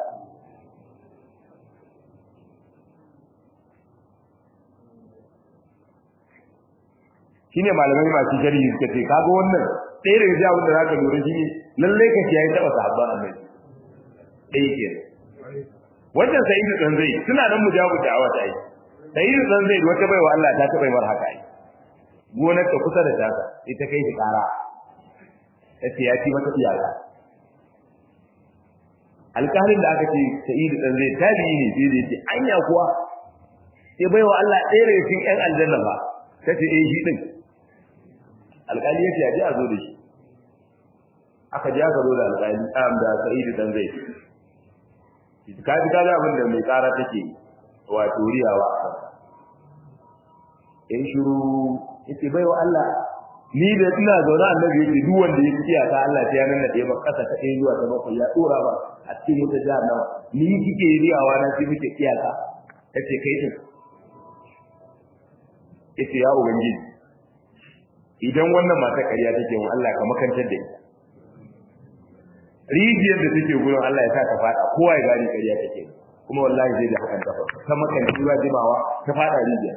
Speaker 1: shine malamai masu shari'i suka ce kaga wannan sai da jawo da zaka lura shi lalle ka ci yayi taba sahabban annabi dai yake wannan sa'idu dan zai suna nan mujabu da'awa ta yi sa'idu dan zai wata baiwa Allah ta taba mar haka yi gonar ta kusa da taka ita kai ta kara sai ya ci mata iyaka alƙalin da aka ce sa'idu dan zai tabi'i ne sai dai ce anya kuwa sai baiwa Allah ɗaya daga cikin ƴan aljanna ba kace eh shi din alƙali yace aje a zo da shi aka ji aka zo da alƙali da sa'idu dan zai ka ji kaga abin da mai ƙara take wato riyawa in shiru yace baiwa Allah ni da ina zaune annabi yake duk wanda ya kiya ta Allah sai ya nuna da ba kasa ta ɗaya zuwa ta bakwai ya dora ba a cikin wata jahannama ni kike riyawa na sai muke kiya ta kace kai din yace ya ubangiji idan wannan mata ƙarya take wa Allah ka makantar da ita rijiyar da take gurin Allah ya sa ta fada kowa ya gani ƙarya take kuma wallahi zai da hakan ta makanci ba jimawa ta fada rijiyar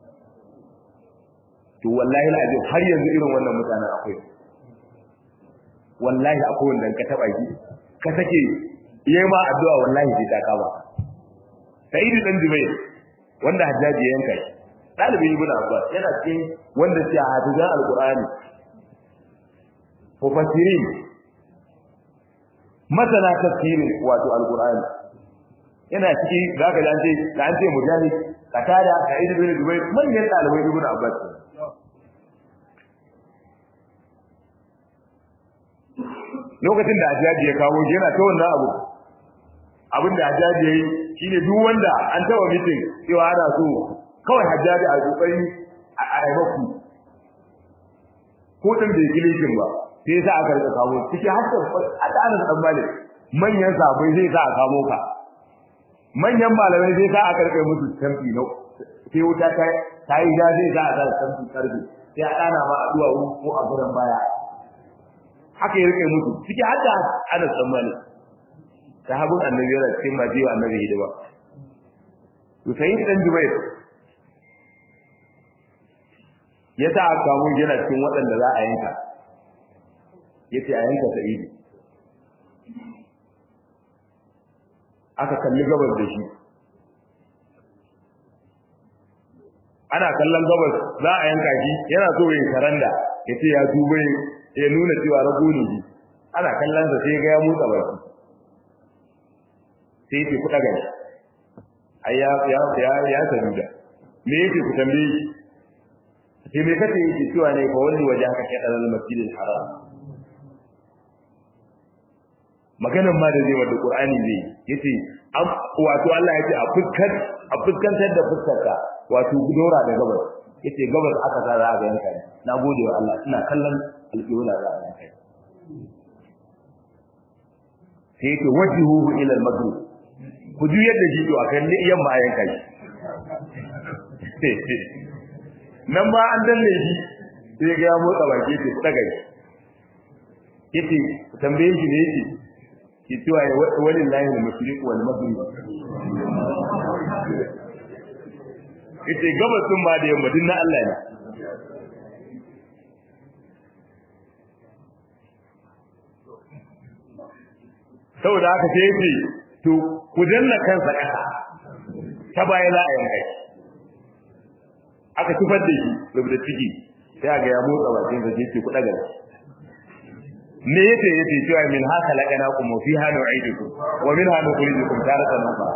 Speaker 1: to wallahi alazim har yanzu irin wannan mutanen akwai wallahi akwai wanda ka taba shi ka sake yayi ma addu'a wallahi sai ta kaba Sa'id dan Jubair wanda Hajjaji ya yanka shi dalibin Ibn Abbas yana cikin wanda ke hafizan Alqur'ani mufassirin masana tafsirin wato Alqur'ani yana cikin zaka da an ce mujahid katada Sa'id bin Jubair manyan dalibai Ibn Abbas lokacin da Hajjaji ya kawo yana ta wannan abin da Hajjaji yayi shine duk wanda an taba mitin cewa ana so kawai Hajjaji a kokari a aibaku ko din bai gilishin ba sai sa aka rika kawo ciki hatta Anas dan Malik manyan sabai zai sa a kawo ka manyan malamai zai sa aka rika musu tamfi no sai wuta ta yi da zai sa a tamfi karbi sai a dana ma addu'a ko a gurin baya haka ya rike musu ciki hadda Anas dan Malik sahabun annabi yana cikin majiwa annabi hidima to sai dan Jubair ya ta kawo yana cikin waɗanda za a yanka yace a yanka Sa'id aka kalli gabas da shi ana kallon gabas za a yanka shi yana so yin karanda yace ya dubai ya nuna cewa rago ne shi ana kallon sa sai ga ya motsa baki sai yake kuɗa gani ai ya saduda me yake ku tambaye shi sai me kace yake cewa ne fa wani waje haka kai dalal masjidil haram maganan ma da zai wanda Qur'ani zai yace wato Allah yace a fuskantar da fuskarka wato gudora da gabas yace gabas aka za a ga yanka na gode wa Allah ina kallon alƙibla za a yanka sai yace wajhuhu ila al-maghrib ku juyar da shi to akan ne yamma a yanka shi nan ba an danne shi sai ga ya motsa baki ce daga shi yace tambaye shi ne yace ki cewa walillahi al-mashriq wal maghrib yace gabasin ma da yamma din na Allah ne saboda haka sai yace to ku danna kansa kasa ta baya za a yanka shi aka tufar da shi rubuta ciki sai ga ya motsa bakin sa yace ku daga me yace cewa min haka laqanakum fi hanu aidikum wa min hanu nukhrijukum taratan ukhra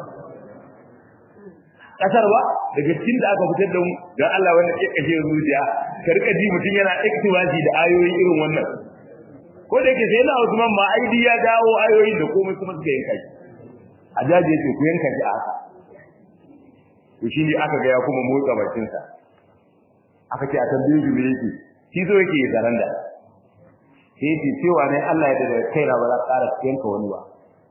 Speaker 1: kasar ba daga cikin da aka fitar da mu dan Allah wanda ke kashe zuciya ka rika ji mutun yana iktiwaji da ayoyi irin wannan ko da yake sai na Usman ma aidi ya dawo ayoyi da komai kuma suka yanka shi ajaji yace ku yanka shi a haka to shine aka ga ya kuma motsa bakin sa aka ce a tambaye shi me yake shi zo yake zaranda sai ce cewa ne Allah ya da kaina ba za ka ƙara yanka wani ba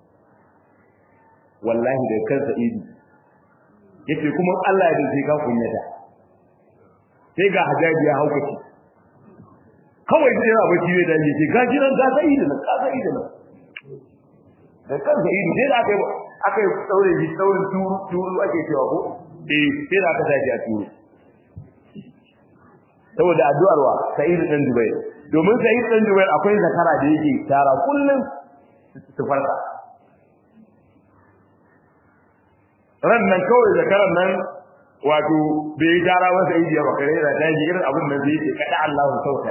Speaker 1: wallahi da kansa idi yace kuma Allah ya da sai ka kunyata sai ga hajaji ya hauka shi kawai sai yana bacci ne da yake ga jiran ga sai idi nan ka sai idi nan da kansa idi sai aka yi daure shi daure turu ake cewa ko sai da aka tashi a turu saboda addu'ar wa Sa'id dan Jubair domin Sa'id dan Jubair akwai zakara da yake tara kullun su farka ran nan kawai zakaran nan wato bai tara masa ijiya ba kare da daji irin abin nan zai ce kada Allahu sauta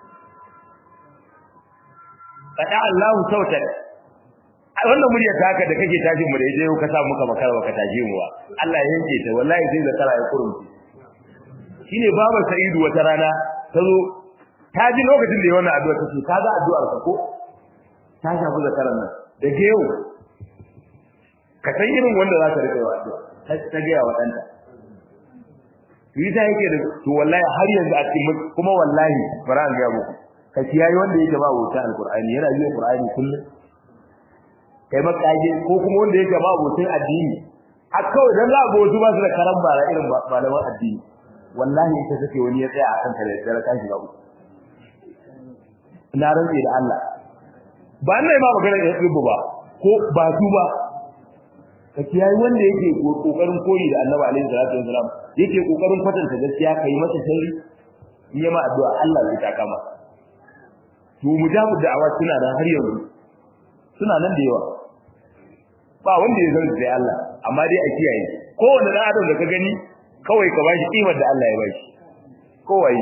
Speaker 1: kada Allahu sauta wannan muryar ta haka da kake tashin mu da ita yau ka sa muka makara baka tashi mu ba Allah ya yanke ta wallahi sai zakara ya kurumci shine babar Sa'idu wata rana tazo ta ji lokacin da ya wannan addu'a take kaga addu'ar ka ko ta shafi zakaran nan da yau ka san irin wanda za ka rika wa addu'a ta ga ya wadanta yi ta yake da to wallahi har yanzu a cikin kuma wallahi fara an ga muku ka kiyaye wanda yake ba wuta alqur'ani yana yi alqur'ani kullum kai makaje ko kuma wanda yake ba wutin addini a kawai dan za a gozu ba su da karan bara irin malaman addini wallahi ita take wani ya tsaya a kanka da dare ka shiga uku ina rantsi da Allah ba annai ma magana ya tsibu ba ko ba su ba ka kiyaye wanda yake kokarin koyi da Annabi alaihi salatu wasalam yake kokarin kwatanta gaskiya kai masa sirri in ma addu'a Allah zai taka masa to mujabu da'awa suna nan har yanzu suna nan da yawa ba wanda ya san sai Allah amma dai a kiyaye kowanne dan adam da ka gani kawai ka bashi kimar da Allah ya bashi kowai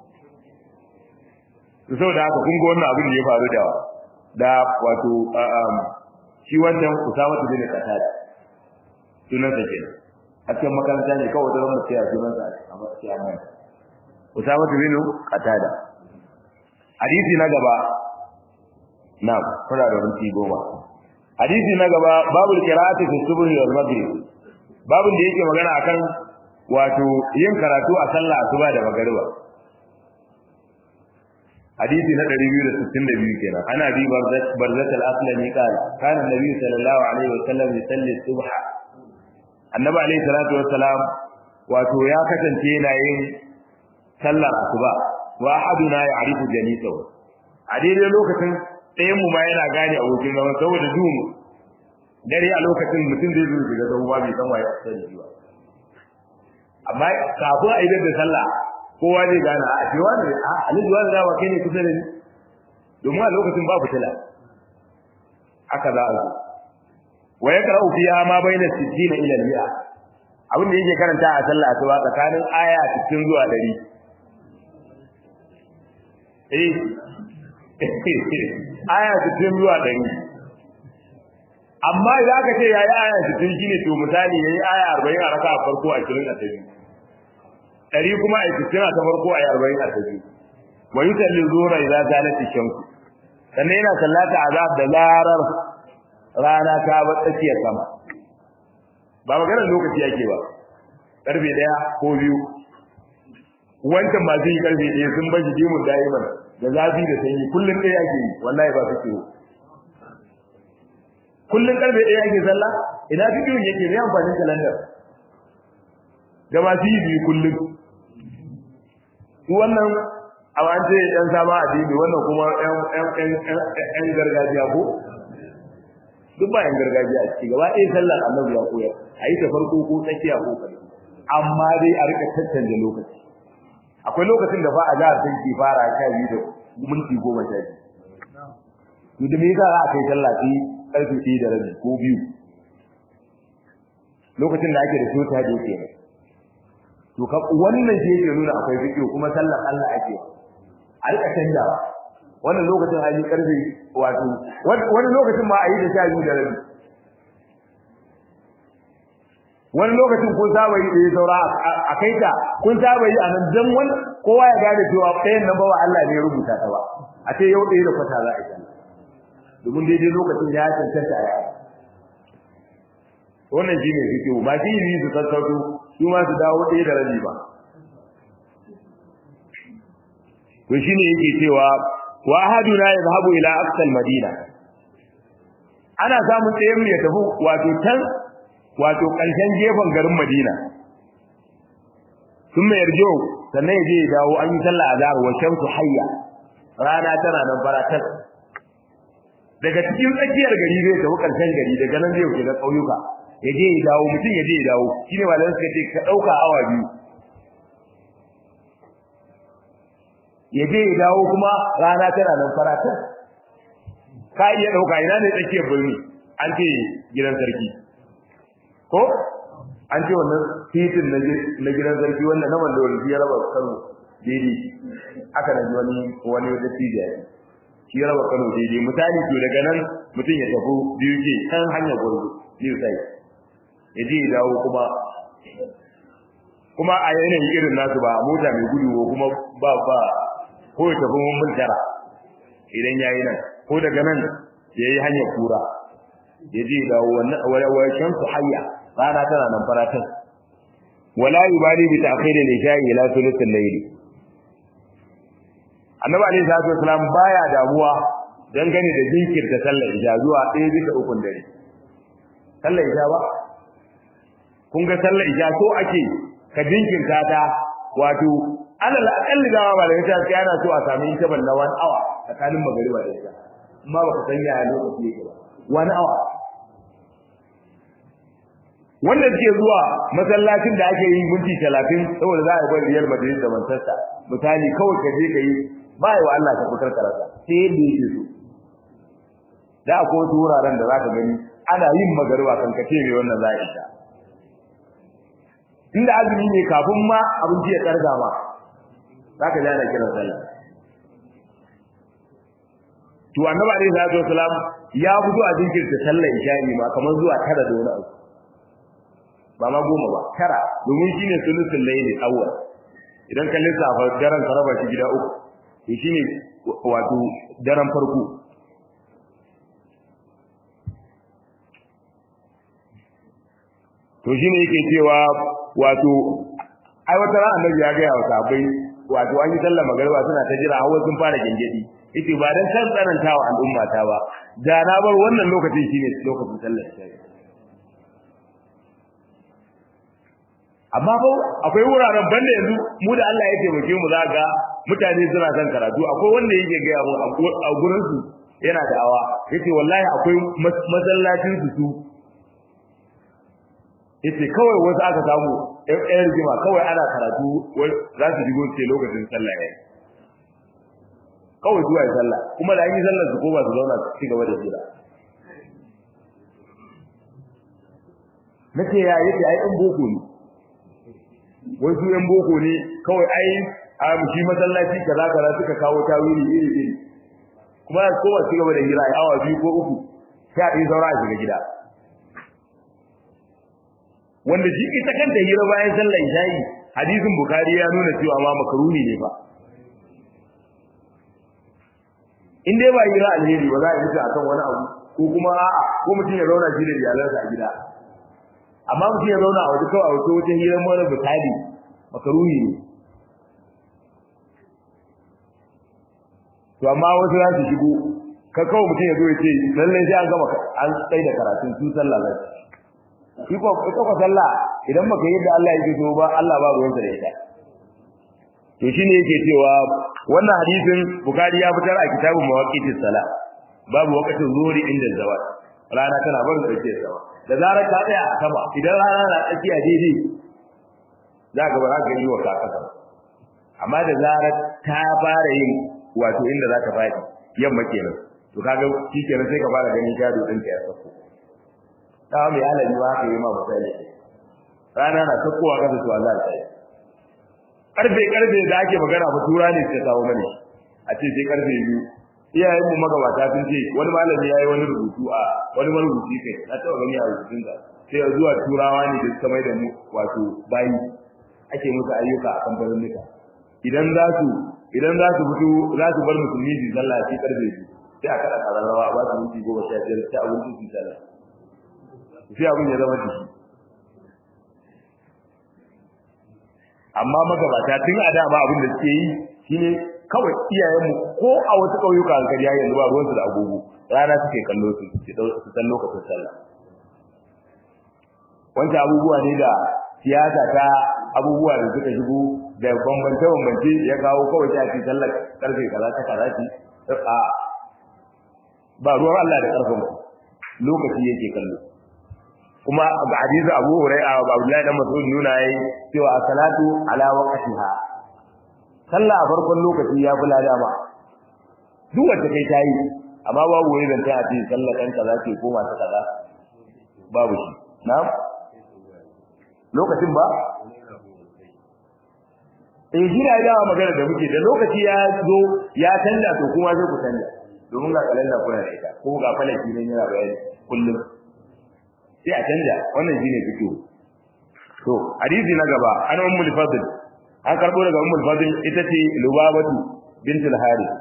Speaker 1: to saboda haka kun ga wannan abin da ya faru da wato shi wannan Usama bin Qatada sunan sa kenan a cikin makaranta ne kawai da wannan sai sunan sa amma sai amma Usama bin Qatada hadisi na gaba na fara da rubuci goma hadisi na gaba babul qira'ati fi subhi wal maghrib babun da yake magana akan wato yin karatu a sallah asuba da magriba hadisi na 262 kenan ana bi barzat al-aslami qala kana nabi sallallahu alaihi wasallam yusalli subha annabi alaihi salatu wassalam wato ya kasance yana yin sallar asuba wa ahaduna ya'rifu jalisahu a daidai lokacin ɗayan mu ma yana gane abokin zaman saboda duhu dare a lokacin mutum zai zo daga zauwa bai san waye sai ba amma kafin a idar da sallah kowa zai gane a cewa ne a aliji wani dawa kai ne kusa da ni domin a lokacin babu tala haka za a zo wa yaqra'u fiha ma bayna 60 ila 100 abin da yake karanta a sallah asuba tsakanin aya 60 zuwa 100 aya 60 zuwa 100 amma idan aka ce yayi aya 60 shine to misali yayi aya 40 a raka'a farko a 20 a tabi 100 kuma a 60 ta farko a 40 a tabi wa yusalli zuhra idza zalat ash-shams sannan yana sallata azab da larar rana ta ba tsakiyar sama ba maganar lokaci yake ba karfe 1 ko 2 wancan ma zai karfe 1 sun bashi dimun daiman da zafi da sanyi kullun ɗaya yake yi wallahi ba fike kullun karfe 1 yake sallah ina fikihun yake ne amfanin calendar da ma fi bi kullun wannan awance dan sama addini wannan kuma ɗan gargajiya ko duk ba yan gargajiya ce gaba ɗaya sallar annabi ya koyar ayi ta farko ko tsakiya ko kai amma dai a rika tantance lokaci akwai lokacin da fa a jihar sun ki fara 12 da minti 10 to da me yasa za a kai sallah sai karfe 1 da rabi ko 2 lokacin da ake da shota da yake to ka wannan shi yake nuna akwai fikiyo kuma sallar Allah ake a rika canjawa wannan lokacin a yi karfe wato wani lokacin ma a yi da 12 da rabi wani lokacin kun saba yi da saura a kai ta kun saba yi a nan dan wani kowa ya gane cewa ɗayan nan bawa Allah ne ya rubuta ta ba a ce yau ɗaya da kwata za a yi domin daidai lokacin ya cancanta a yaya wannan shi ne fikiyo ba shi yi su sassauto su ma su dawo ɗaya da rabi ba to shi ne yake cewa wa ahaduna yadhhabu ila aqsal madina ana samun tsayen ya tafi wato ƙarshen gefen garin Madina sun mai yarjo sannan ya je ya dawo an yi sallah azhar wa shamsu hayya rana tana nan faratar daga cikin tsakiyar gari zai tafi ƙarshen gari daga nan zai wuce ga ƙauyuka ya je ya dawo mutum ya je ya dawo shine malamin suka ce ka dauka awa biyu ya je ya dawo kuma rana tana nan faratar ka iya dauka ina ne tsakiyar birni an ce gidan sarki ko an ce wannan titin na gidan sarki wanda na wanda wani ya raba Kano daidai aka da wani wata tijiya shi ya raba Kano daidai misali to daga nan mutum ya tafi biyu ke kan hanyar gurgu biyu sai ya je ya dawo kuma a yanayin irin nasu ba mota mai gudu ko kuma ba ko ya tafi mun tara idan yayi nan ko daga nan yayi hanyar kura ya je ya dawo wannan wayan su hayya rana tana nan faratan wala yubali bi ta'khir al-isha'i ila thuluth al-layl annabi alayhi salatu wasalam baya damuwa dangane da jinkirta sallar isha zuwa 1/3 dare sallar isha ba kun ga sallar isha so ake ka jinkirta ta wato alal akalli da ba da ita sai ana so a sami interval na 1 hour tsakanin magariba da isha amma baka san yaya lokaci yake ba 1 hour wanda suke zuwa masallacin da ake yi minti 30 saboda za a bar Real Madrid da Manchester misali kawai ka je kai bai wa Allah ka fitar karata sai da yake so da akwai wasu wuraren da zaka gani ana yin magariba kan kace me wannan za a isha inda azumi ne kafin ma abinci ya karga ma zaka ji ana kiran sallah to annabi alaihi salatu wasalam ya fito a jinkirta sallar isha'i ma kamar zuwa 9 da wani abu ba ma 10 ba 9 domin shine sulusul layli awwal idan ka lissafa daren ka raba shi gida uku to shine wato daren farko to shine yake cewa wato ai wata ran annabi ya ga wa sahabbai wato an yi sallar magariba suna ta jira hawa sun fara gengedi yace ba dan san tsanantawa al'umma ta ba da na bar wannan lokacin shine lokacin sallar isha amma ba akwai wuraren banda yanzu mu da Allah ya taimake mu zaka mutane suna son karatu akwai wanda yake ga mu a gurin su yana da awa yace wallahi akwai masallacin su yace kawai wasu aka samu ɗan rigima kawai ana karatu za su shigo ce lokacin sallah yayi kawai zuwa sallah kuma da an yi sallar su ko ba su zauna su ci gaba da jira nace ya yace ai ɗan boko ne wai su ɗan boko ne kawai ai shi masallaci kaza kaza suka kawo tawili iri iri kuma ko ba ci gaba da jira ai awa 2 ko 3 sai a yi zaura a shiga gida wanda shi ita kanta hira bayan sallar isha'i hadisin bukhari ya nuna cewa ma makaruni ne ba in dai ba hira alheri ba za a yi ta akan wani abu ko kuma a'a ko mutum ya zauna shi da iyalansa a gida amma mutum ya zauna a waje kawai a wajen hira mara bukari makaruni ne to amma wasu za su shigo ka kawai mutum ya zo ya ce lallai sai an gama an tsaye da karatun su sallah lafiya shi ko ita ko sallah idan baka yi da Allah yake so ba Allah ba ruwan sa da ita to shine yake cewa wannan hadisin Bukhari ya fitar a kitabun mawaqitis salat babu waqtin zuhri inda zawat rana tana barin tsakiyar sama da zarar ka tsaya a sama idan rana na tsakiya daidai za ka ba za ka yi wa kaka amma da zarar ta fara yin wato inda za ka fadi yamma kenan to kaga shi kenan sai ka fara ganin gado ɗinka ya sako ta mai alaji ba ka yi ma misali rana na sakkowa kasa to Allah ya karfe da ake magana ba tura ne suka kawo mani a ce sai karfe 2 iyayen mu magabata sun ce wani malami yayi wani rubutu a wani marubuci kai na taɓa gani a rubutun da sai zuwa turawa ne da suka mai da mu wato bayi ake musu ayyuka a kamfanin nika idan za su fito za su bar musulmi su sallah sai karfe 2 sai a kada kararrawa ba su minti 15 sai abinci su sallah sai abin ya zama jiki amma magabata tun a dama abin da suke yi shine kawai iyayenmu ko a wasu ƙauyuka an kariya yanzu ba ruwansu da agogo rana suke kallo su san lokacin sallah wanda abubuwa ne da siyasa ta abubuwa da suka shigo da bambance ya kawo kawai ta ce sallar karfe kaza ta kaza ce a ba ruwan Allah da karfin lokaci yake kallo kuma ga hadisi Abu Hurairah da Abdullahi dan Mas'ud nuna yayi cewa salatu ala waqtiha sallah a farkon lokaci ya kula da ma duk wanda kai tayi amma babu wani dan ta ce sallah kan kaza ce ko ma ta kaza babu shi na'am lokacin ba shi da dawa magana da muke da lokaci ya zo ya canza to kuma sai ku canza domin ga kalanda kuna da ita ko ga falaki ne yana bayani kullum sai a canja wannan shine fito to hadisi na gaba an ummul fadl an karbo daga ummul fadl ita ce lubabatu bintul harith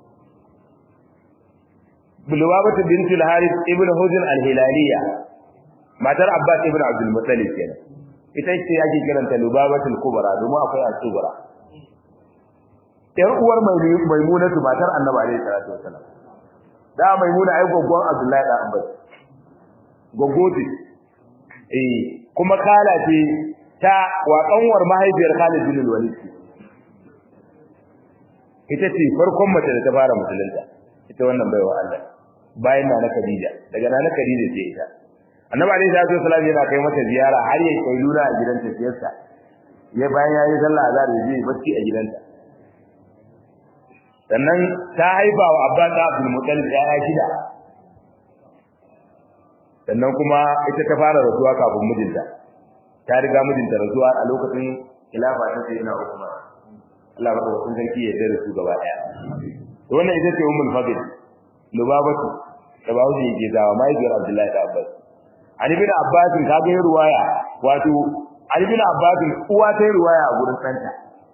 Speaker 1: lubabatu bintul harith ibn huzn al-hilaliya matar abbas ibn abdul muttalib kenan ita ce yake kiranta lubabatul kubra domin akwai al-kubra yar uwar maimunatu matar annabi alaihi salatu wasallam da maimuna ai goggon abdullahi da abbas gogote kuma kala ce ta wa kanwar mahaifiyar Khalid bin Walid ita ce farkon mace da ta fara musulunta ita wannan baiwa Allah bayan na Khadija daga na Khadija ce ita annabi alaihi salatu wasallam yana kai mata ziyara har yayi kai lura a gidan tafiyarsa ya bayan yayi sallah azhar yaje bacci a gidanta sannan ta haifa wa Abbas Abdul Muttalib ya shida sannan kuma ita ta fara rasuwa kafin mijinta ta riga mijinta rasuwa a lokacin khilafa ta sayyidina Uthman Allah madaukakin sarki ya dare su gaba daya to wannan ita ce ummul fadl lubabatu da bawo yake dawa mahaifiyar Abdullahi da Abbas Ali bin Abbas kaga yin ruwaya wato Ali bin Abbas uwa ta yi ruwaya a gurin ɗanta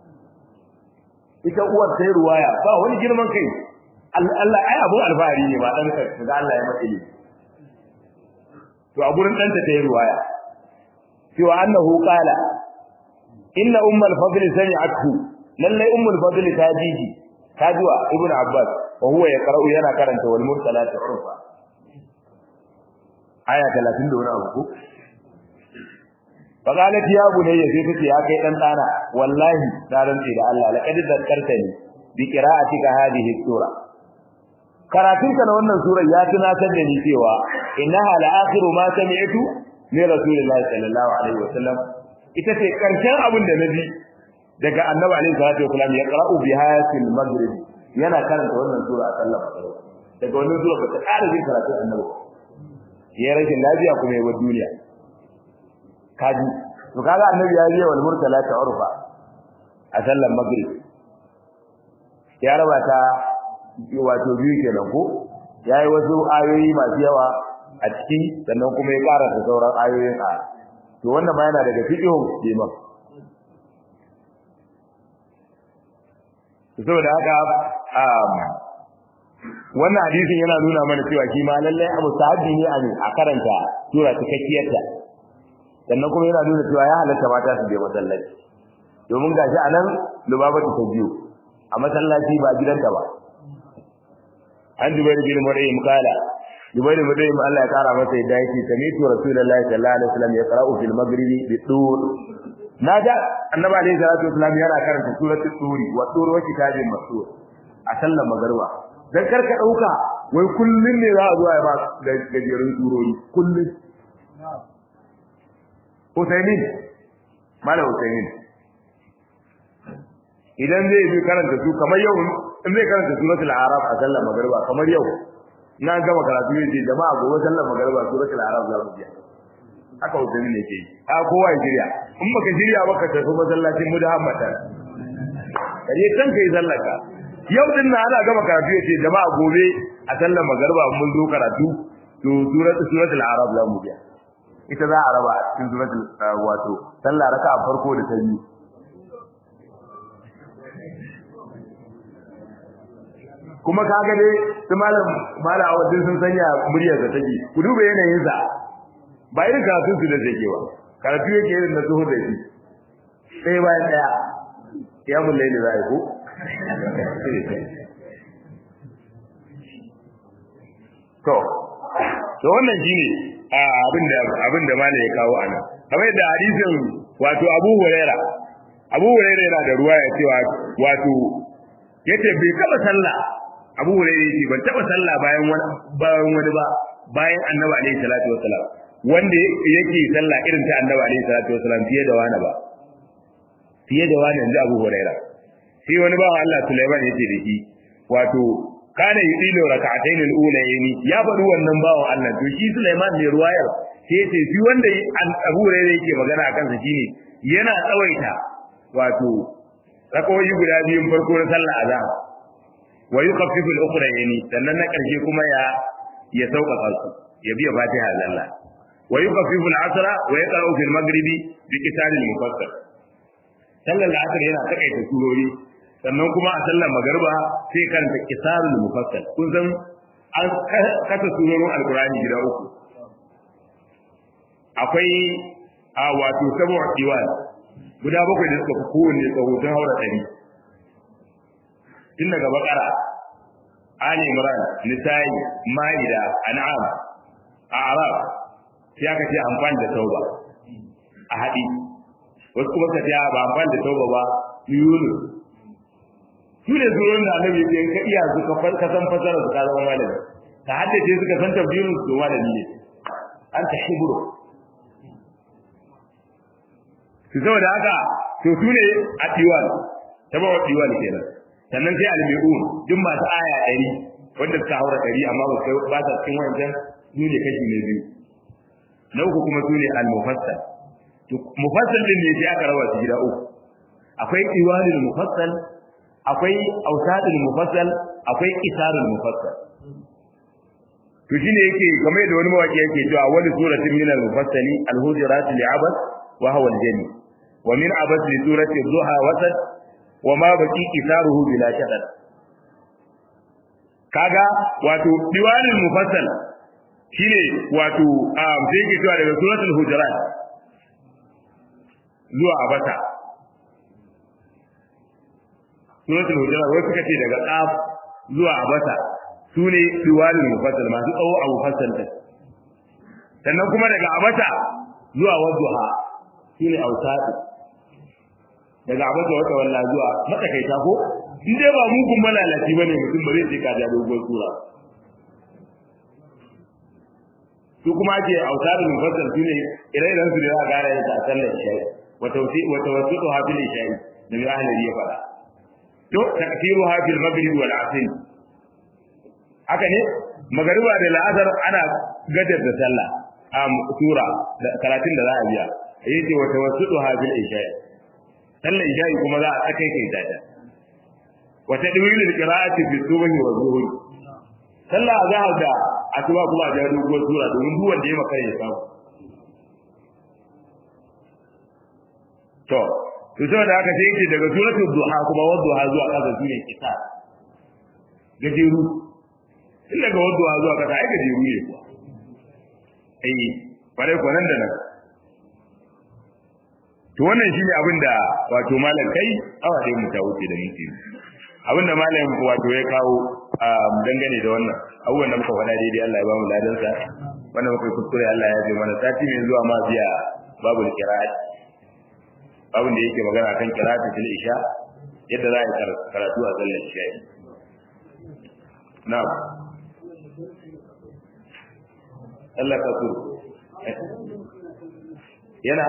Speaker 1: ita uwar ta yi ruwaya ba wani girman kai Allah ai abu alfahari ne ba dan ka ga Allah ya matsayi to a gurin ɗanta ta yi ruwaya cewa annahu qala inna ummul fadl sami'athu lalle ummul fadl ta jiji ta jiwa ibnu Abbas wa huwa yaqra'u yana karanta wal mursalati urfa aya 30 da wani abu ko faqalat ya bunayya sai tace ya kai dan dana wallahi da rantsi da Allah laqad zakartani bi qira'atika hadhihi sura karatun ka na wannan sura ya tunatar da ni cewa innaha la akhiru ma sami'tu min rasulillahi sallallahu alaihi wasallam ita ce karshen abin da nabi daga annabi alaihi salatu wasallam ya qara'u biha fil maghrib yana karanta wannan sura a sallar maghrib daga wannan sura ba ta ƙara jin karatun annabi ya rashin lafiya kuma ya bar duniya kaji to kaga annabi ya yi wal murtala ta urfa a sallar maghrib ya raba ta wato biyu kenan ko yayi wasu ayoyi masu yawa a ciki sannan kuma ya karanta sauran ayoyin a to wannan ma yana daga fiqhun liman saboda haka wannan hadisin yana nuna mana cewa shi ma lalle abu sahabi ne a karanta sura cikakkiyarta sannan kuma yana nuna cewa ya halatta mata su je masallaci domin gashi anan lubabatu ta biyo a masallaci ba gidanta ba an Jubair bin Mut'im kala Jubair bin Mut'im Allah ya kara masa yadda yake sami'tu Rasulullahi sallallahu alaihi wasallam yaqra'u fil maghribi bi-tur naja annabi alaihi salatu wasallam yana karanta suratul turi wa tur wa kitabin masur a sallar magriba dan karka dauka wai kullun ne za a zo ya ba gajerun turori kullun Usaimin mala Usaimin idan zai bi karanta su kamar yau in zai karanta suratul araf a sallar magriba kamar yau na gama karatu ne ce jama'a gobe sallar magriba suratul araf za mu ji haka Usaimin ne ke a kowa ya shirya in baka shirya baka tafi masallacin Muhammad kaje kan kai sallaka yau din na ana gama karatu yace jama'a gobe a sallar magriba mun zo karatu to suratul araf za mu ji ita za a raba a cikin suratul wato sallah raka'a farko da ta biyu kuma kaga dai su malam awadin sun sanya muryar da take ku duba yanayin sa ba irin karatu su da take ba karatu yake irin na zuhur da shi sai bayan daya ya mun laili zai ko to wannan shine abinda malai ya kawo anan kamar da hadisin wato Abu Hurairah yana da ruwaya cewa wato yace bai taba sallah Abu Hurairah yace ban taba sallah bayan wani ba bayan Annabi alaihi salatu wasalam wanda yake sallah irin ta Annabi alaihi salatu wasalam fiye da wani ba fiye da wani inda Abu Hurairah sai wani ba Allah Sulaiman yace da shi wato kana yudilu rak'atayn al-ulayn ya faɗi wannan bawo Allah to shi Sulaiman ne ruwayar sai yace shi wanda Abu Hurairah yake magana akan sa shine yana tsawaita wato rakoyi guda biyun farko na sallah azhar wa yukhaffifu al-ukhrayni sannan na karshe kuma ya sauƙaƙa su ya biya Fatiha zalla wa yukhaffifu al-asra wa yaqra'u fil maghribi bi qital al-mufassal sallar al-asr yana takaita surori sannan kuma a sallar magriba sai karanta qital al-mufassal kun san an kasa surorin al-Qur'ani gida uku akwai wato sabu'u diwan guda bakwai da suka fi kowanne tsawo sun haura 100 tun daga bakara ali imran nisa'i ma'ida an'am a'raf sai aka ce amfani da tauba a haɗi wasu kuma ka ta ba amfani da tauba ba Yunus su ne surorin da annabi ya ka iya su ka san fasara su ka zama malami ka haddace suka san tafsirin su malami ne an ta hibru su saboda haka to su ne a diwan tabawa diwan kenan sannan sai al-mi'un duk masu aya 100 wanda suka haura 100 amma ba ta cikin wancan su ne kashi ne biyu na uku kuma su ne al-mufassal to mufassal din ne sai aka rawa shi gida uku akwai diwanul mufassal akwai ausadul mufassal akwai isarul mufassal to shine yake kamar da wani mawaki yake cewa wani suratin min al-mufassali al-hujurat li'abad wa huwa al-jami wa min abad li surati ad-duha wasad wa ma baqi isaruhu bila shadad kaga wato diwanul mufassal shine wato sai yake cewa daga suratul hujurat zuwa abata suratul hujurat wai suka ce daga qaf zuwa abata sune diwalul mufassal masu tsawo a mufassal din sannan kuma daga abata zuwa wadduha shine ausati daga abata wata wallahi zuwa matakaita ko in dai ba mugun malalaci bane mutum bare sai ka ja dogon sura su kuma ce ausadul mufassal sune ire-iren su da za a gara ta a sallar isha'i wata wasu hafil isha'i da mai ahalari ya faɗa to takfiruha fil maghrib wal asr haka ne magariba da la'azar ana gadar da sallah sura da karatun da za a biya yace wa tawassuha fil isha'i sallar isha'i kuma za a kai ta wa tadwil al qira'ati fi subhi wa zuhur sallah azhar da asuba kuma da doguwar sura domin duk wanda ya maka ya samu to saboda haka sai yake daga suratul duha kuma wadduha zuwa kaza shine kita gajeru in daga wadduha zuwa kaza ai gajeru ne kuwa bare ko nan da nan to wannan shine abin da wato malam kai awa dai mu ta wuce da minti abin da malam wato ya kawo dangane da wannan abubuwan da muka faɗa daidai Allah ya ba mu ladan sa wannan muka kuskure Allah ya ji mana sati mai zuwa ma biya babu qira'at abin da yake magana kan qira'atul isha yadda za a yi karatu a sallar isha na'am Allah ka so yana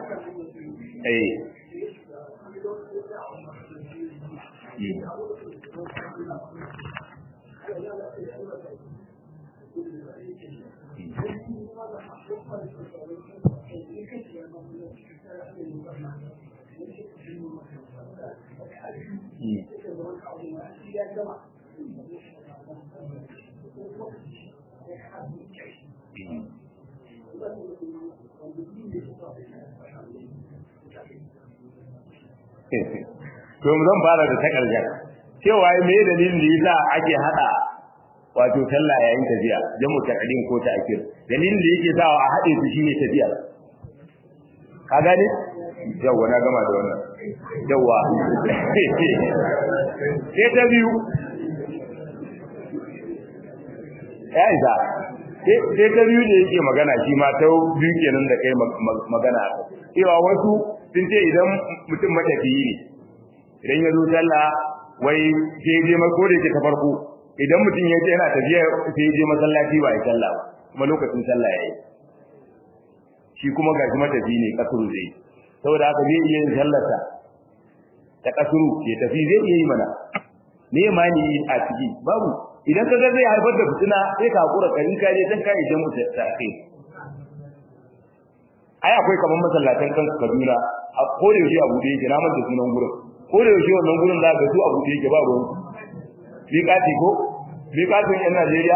Speaker 1: to zan fara da takalja cewa me dalilin da yasa ake hada wato sallah yayin tafiya jamu taqdim ko ta'khir dalilin da yake sawa a hade su shine tafiya ka gane yawa na gama da wannan yawa sai ta biyu sai ta biyu da yake magana shi ma ta biyu kenan da kai magana cewa wasu sun ce idan mutum matafiyi ne idan ya zo sallah wai sai je ko da yake ta farko idan mutum ya ce yana tafiya sai je masallaci ba ya sallah kuma lokacin sallah yayi shi kuma gashi matafiyi ne kasuru zai saboda haka zai iya yin sallarsa ta kasuru ya tafi zai iya yi mana ne ma ni a ciki babu idan kaga zai haifar da fitina sai ka hakura karin kare dan kai jamu ta kai ai akwai kaman masallatan kan Kaduna a kore shi a bude yake na manta sunan gurin kore shi wannan gurin za ka su a bude yake ba ruwan miƙati ko miƙatin yan Najeriya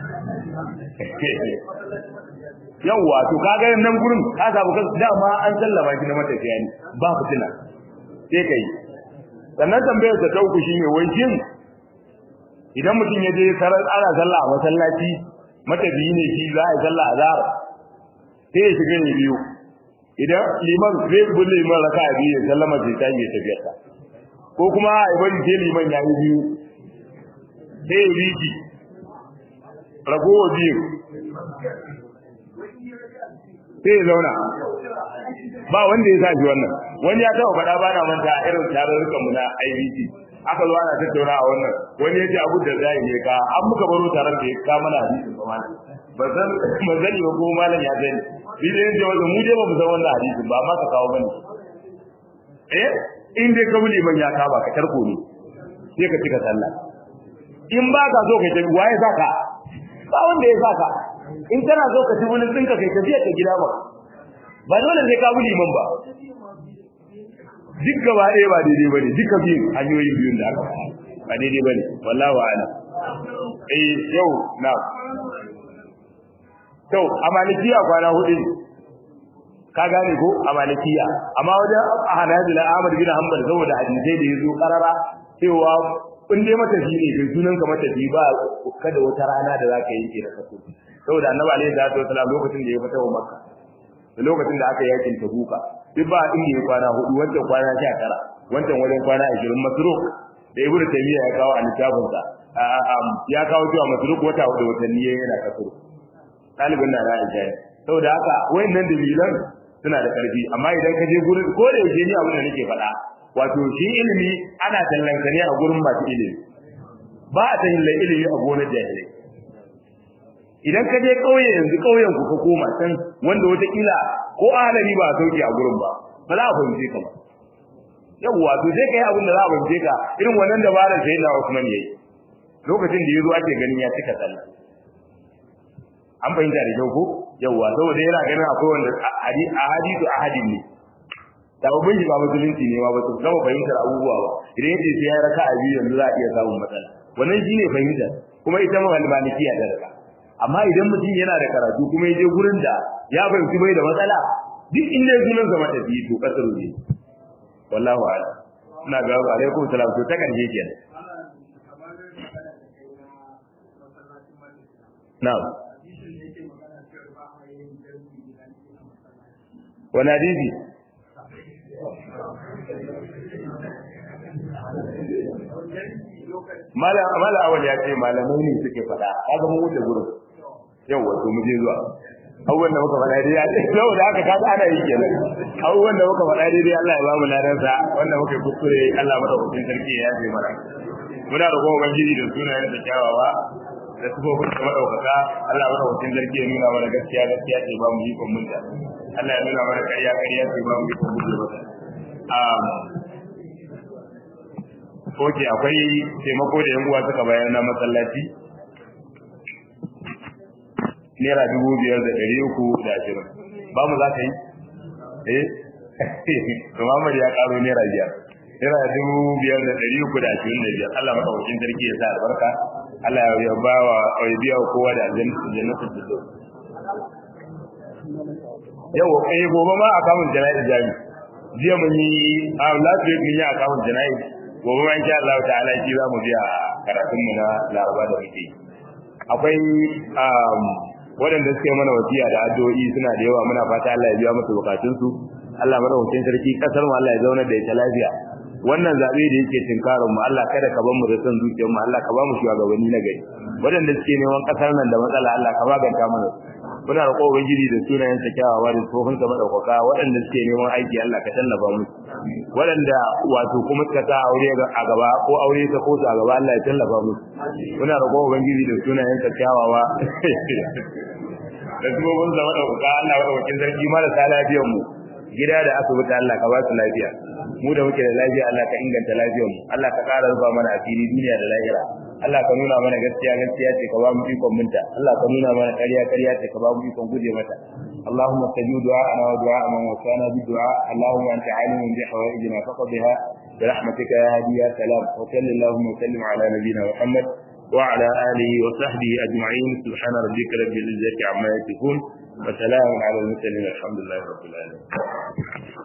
Speaker 1: yawa to kaga nan gurin ka samu kan dama an sallama shi na matafiya ne ba fitina sai kai sannan tambayar ta uku shine wai shin idan mutum ya je sarar ana sallah a masallaci matafiyi ne shi za a yi sallah azhar sai ya shiga ne biyu idan liman zai bi liman raka biyu ya sallama sai ta yi tafiyar ta ko kuma a bari sai liman ya yi biyu sai ya riki ragowa biyu sai ya zauna ba wanda ya sa shi wannan wani ya taɓa faɗa ba na manta irin tarurrukan mu na IBC aka zo ana tattauna a wannan wani ya ce abu da zai ne ka an muka baro taron da ya ka mana hadisin ba mana ba zan ba ko malam ya sani bi da yake wanda mu dai ba mu san wannan hadisin ba amma ka kawo bane in dai ka buli man ya ka ba ka tarko ne sai ka cika sallah in ba ka so ka tafi waye saka ba wanda ya saka in kana so ka tafi wani tsinka kai tafiya ka gida ba dole sai ka buli man ba duk gaba ɗaya ba daidai bane duka biyun hanyoyin biyun da aka ba daidai bane wallahi wa'ala yau na to a malikiya kwana hudu ka gane ko a malikiya amma wajen Hanabila Ahmad bin Hanbal saboda hadisi da yazo karara cewa in dai matafi ne kai sunan ka matafi ba kada wata rana da zaka yi da kaso saboda Annabi alaihi salatu wasallam lokacin da ya fita wa Makka da lokacin da aka yakin Tabuka duk ba inda ya kwana hudu wancan kwana 19 wancan wajen kwana 20 Masruk da Ibn Taymiyyah ya kawo a littafin sa ya kawo cewa Masruk wata hudu watanni yana kasuru talibin na da Aisha saboda haka wayannan dalilan suna da karfi amma idan ka je gurin ko da yake ni abin da nake faɗa wato shi ilimi ana tallanka ne a gurin masu ilimi ba a tallan ilimi a gonar jahilai idan ka je kauye yanzu kauyen ku ka koma san wanda wata kila ko ahalari ba a sauke a gurin ba ba za a fahimce ka ba yawwa to sai kai abin da za a fahimce ka irin wannan dabarar sai na Usman yayi lokacin da yazo ake ganin ya cika sallah an fahimta da kyau ko yawwa saboda yana ganin akwai wanda ahadisu ahadin ne sababbin shi ba musulunci ne ma ba su gama fahimtar abubuwa ba idan yace sai ya raka a biyu yanzu za a iya samun matsala wannan shine fahimta kuma ita ma malikiya da raka amma idan mutum yana da karatu kuma ya je gurin da ya fahimci bai da matsala duk inda ya sunan zama tafi to kasar ne wallahu a'lam ina ga alaikum salam to ta kan je kenan na'am wani hadisi mala awal ya ce malamai ne suke fada kaga mu wuce gurin yau wato mu je zuwa abubuwan da muka faɗa dai ya ce saboda haka kaga ana yi kenan abubuwan da muka faɗa dai Allah ya ba mu ladan sa wanda muka kuskure Allah madaukakin sarki ya yafe mana muna da kuma ubangiji da sunayen da kyawawa da sifofin da madaukaka Allah madaukakin sarki ya nuna mana gaskiya gaskiya ce ba mu yi kun munta Allah ya nuna mana ƙarya ƙarya ce ba mu yi kun guje mata Oke akwai taimako da yan uwa suka bayar na masallaci naira 5,320 ba mu za ka yi to Muhammad ya karo naira 5 naira 5,325 Allah madaukakin sarki ya sa albarka Allah ya ba wa biya kowa da jannatin da yau gobe ma akawun jana'i jami jiya mun yi last week mun yi akawun jana'i gobe ma insha Allah ta'ala shi za mu biya karatun mu na Laraba da muke akwai waɗanda suke mana wasiya da addu'o'i suna da yawa muna fata Allah ya biya musu bukatun su Allah madaukakin sarki kasar mu Allah ya zauna da ita lafiya wannan zabe da yake tinkarin mu Allah kada ka bar mu da san zuciyar mu Allah ka ba mu shugabanni na gari waɗanda suke neman kasar nan da matsala Allah ka maganta mana muna roƙo ubangiji da sunayen sa kyawawa da tsohon sa madaukaka waɗanda suke neman aiki Allah ka tallafa musu waɗanda wato kuma suka sa aure a gaba ko aure ta ko su a gaba Allah ya tallafa musu muna roƙo ubangiji da sunayen sa kyawawa da tsohon sa madaukaka Allah madaukakin sarki marasa lafiyar mu gida da asibiti Allah ka ba su lafiya mu da muke da lafiya Allah ka inganta lafiyar mu Allah ka ƙara rufa mana asiri duniya da lahira Allah ka nuna mana gaskiya gaskiya ce ka ba mu ikon binta Allah ka nuna mana ƙarya ƙarya ce ka ba mu ikon guje mata Allahumma tajib du'a'ana wa du'a man wasana bi du'a Allahumma anta alimun bi hawaijina faqadha bi rahmatika ya hadi ya salam wa sallallahu wa sallim ala nabiyyina Muhammad wa ala alihi wa sahbihi ajma'in subhana rabbika rabbil izzati amma yasifun wa salamun ala al mursalin alhamdulillahi rabbil alamin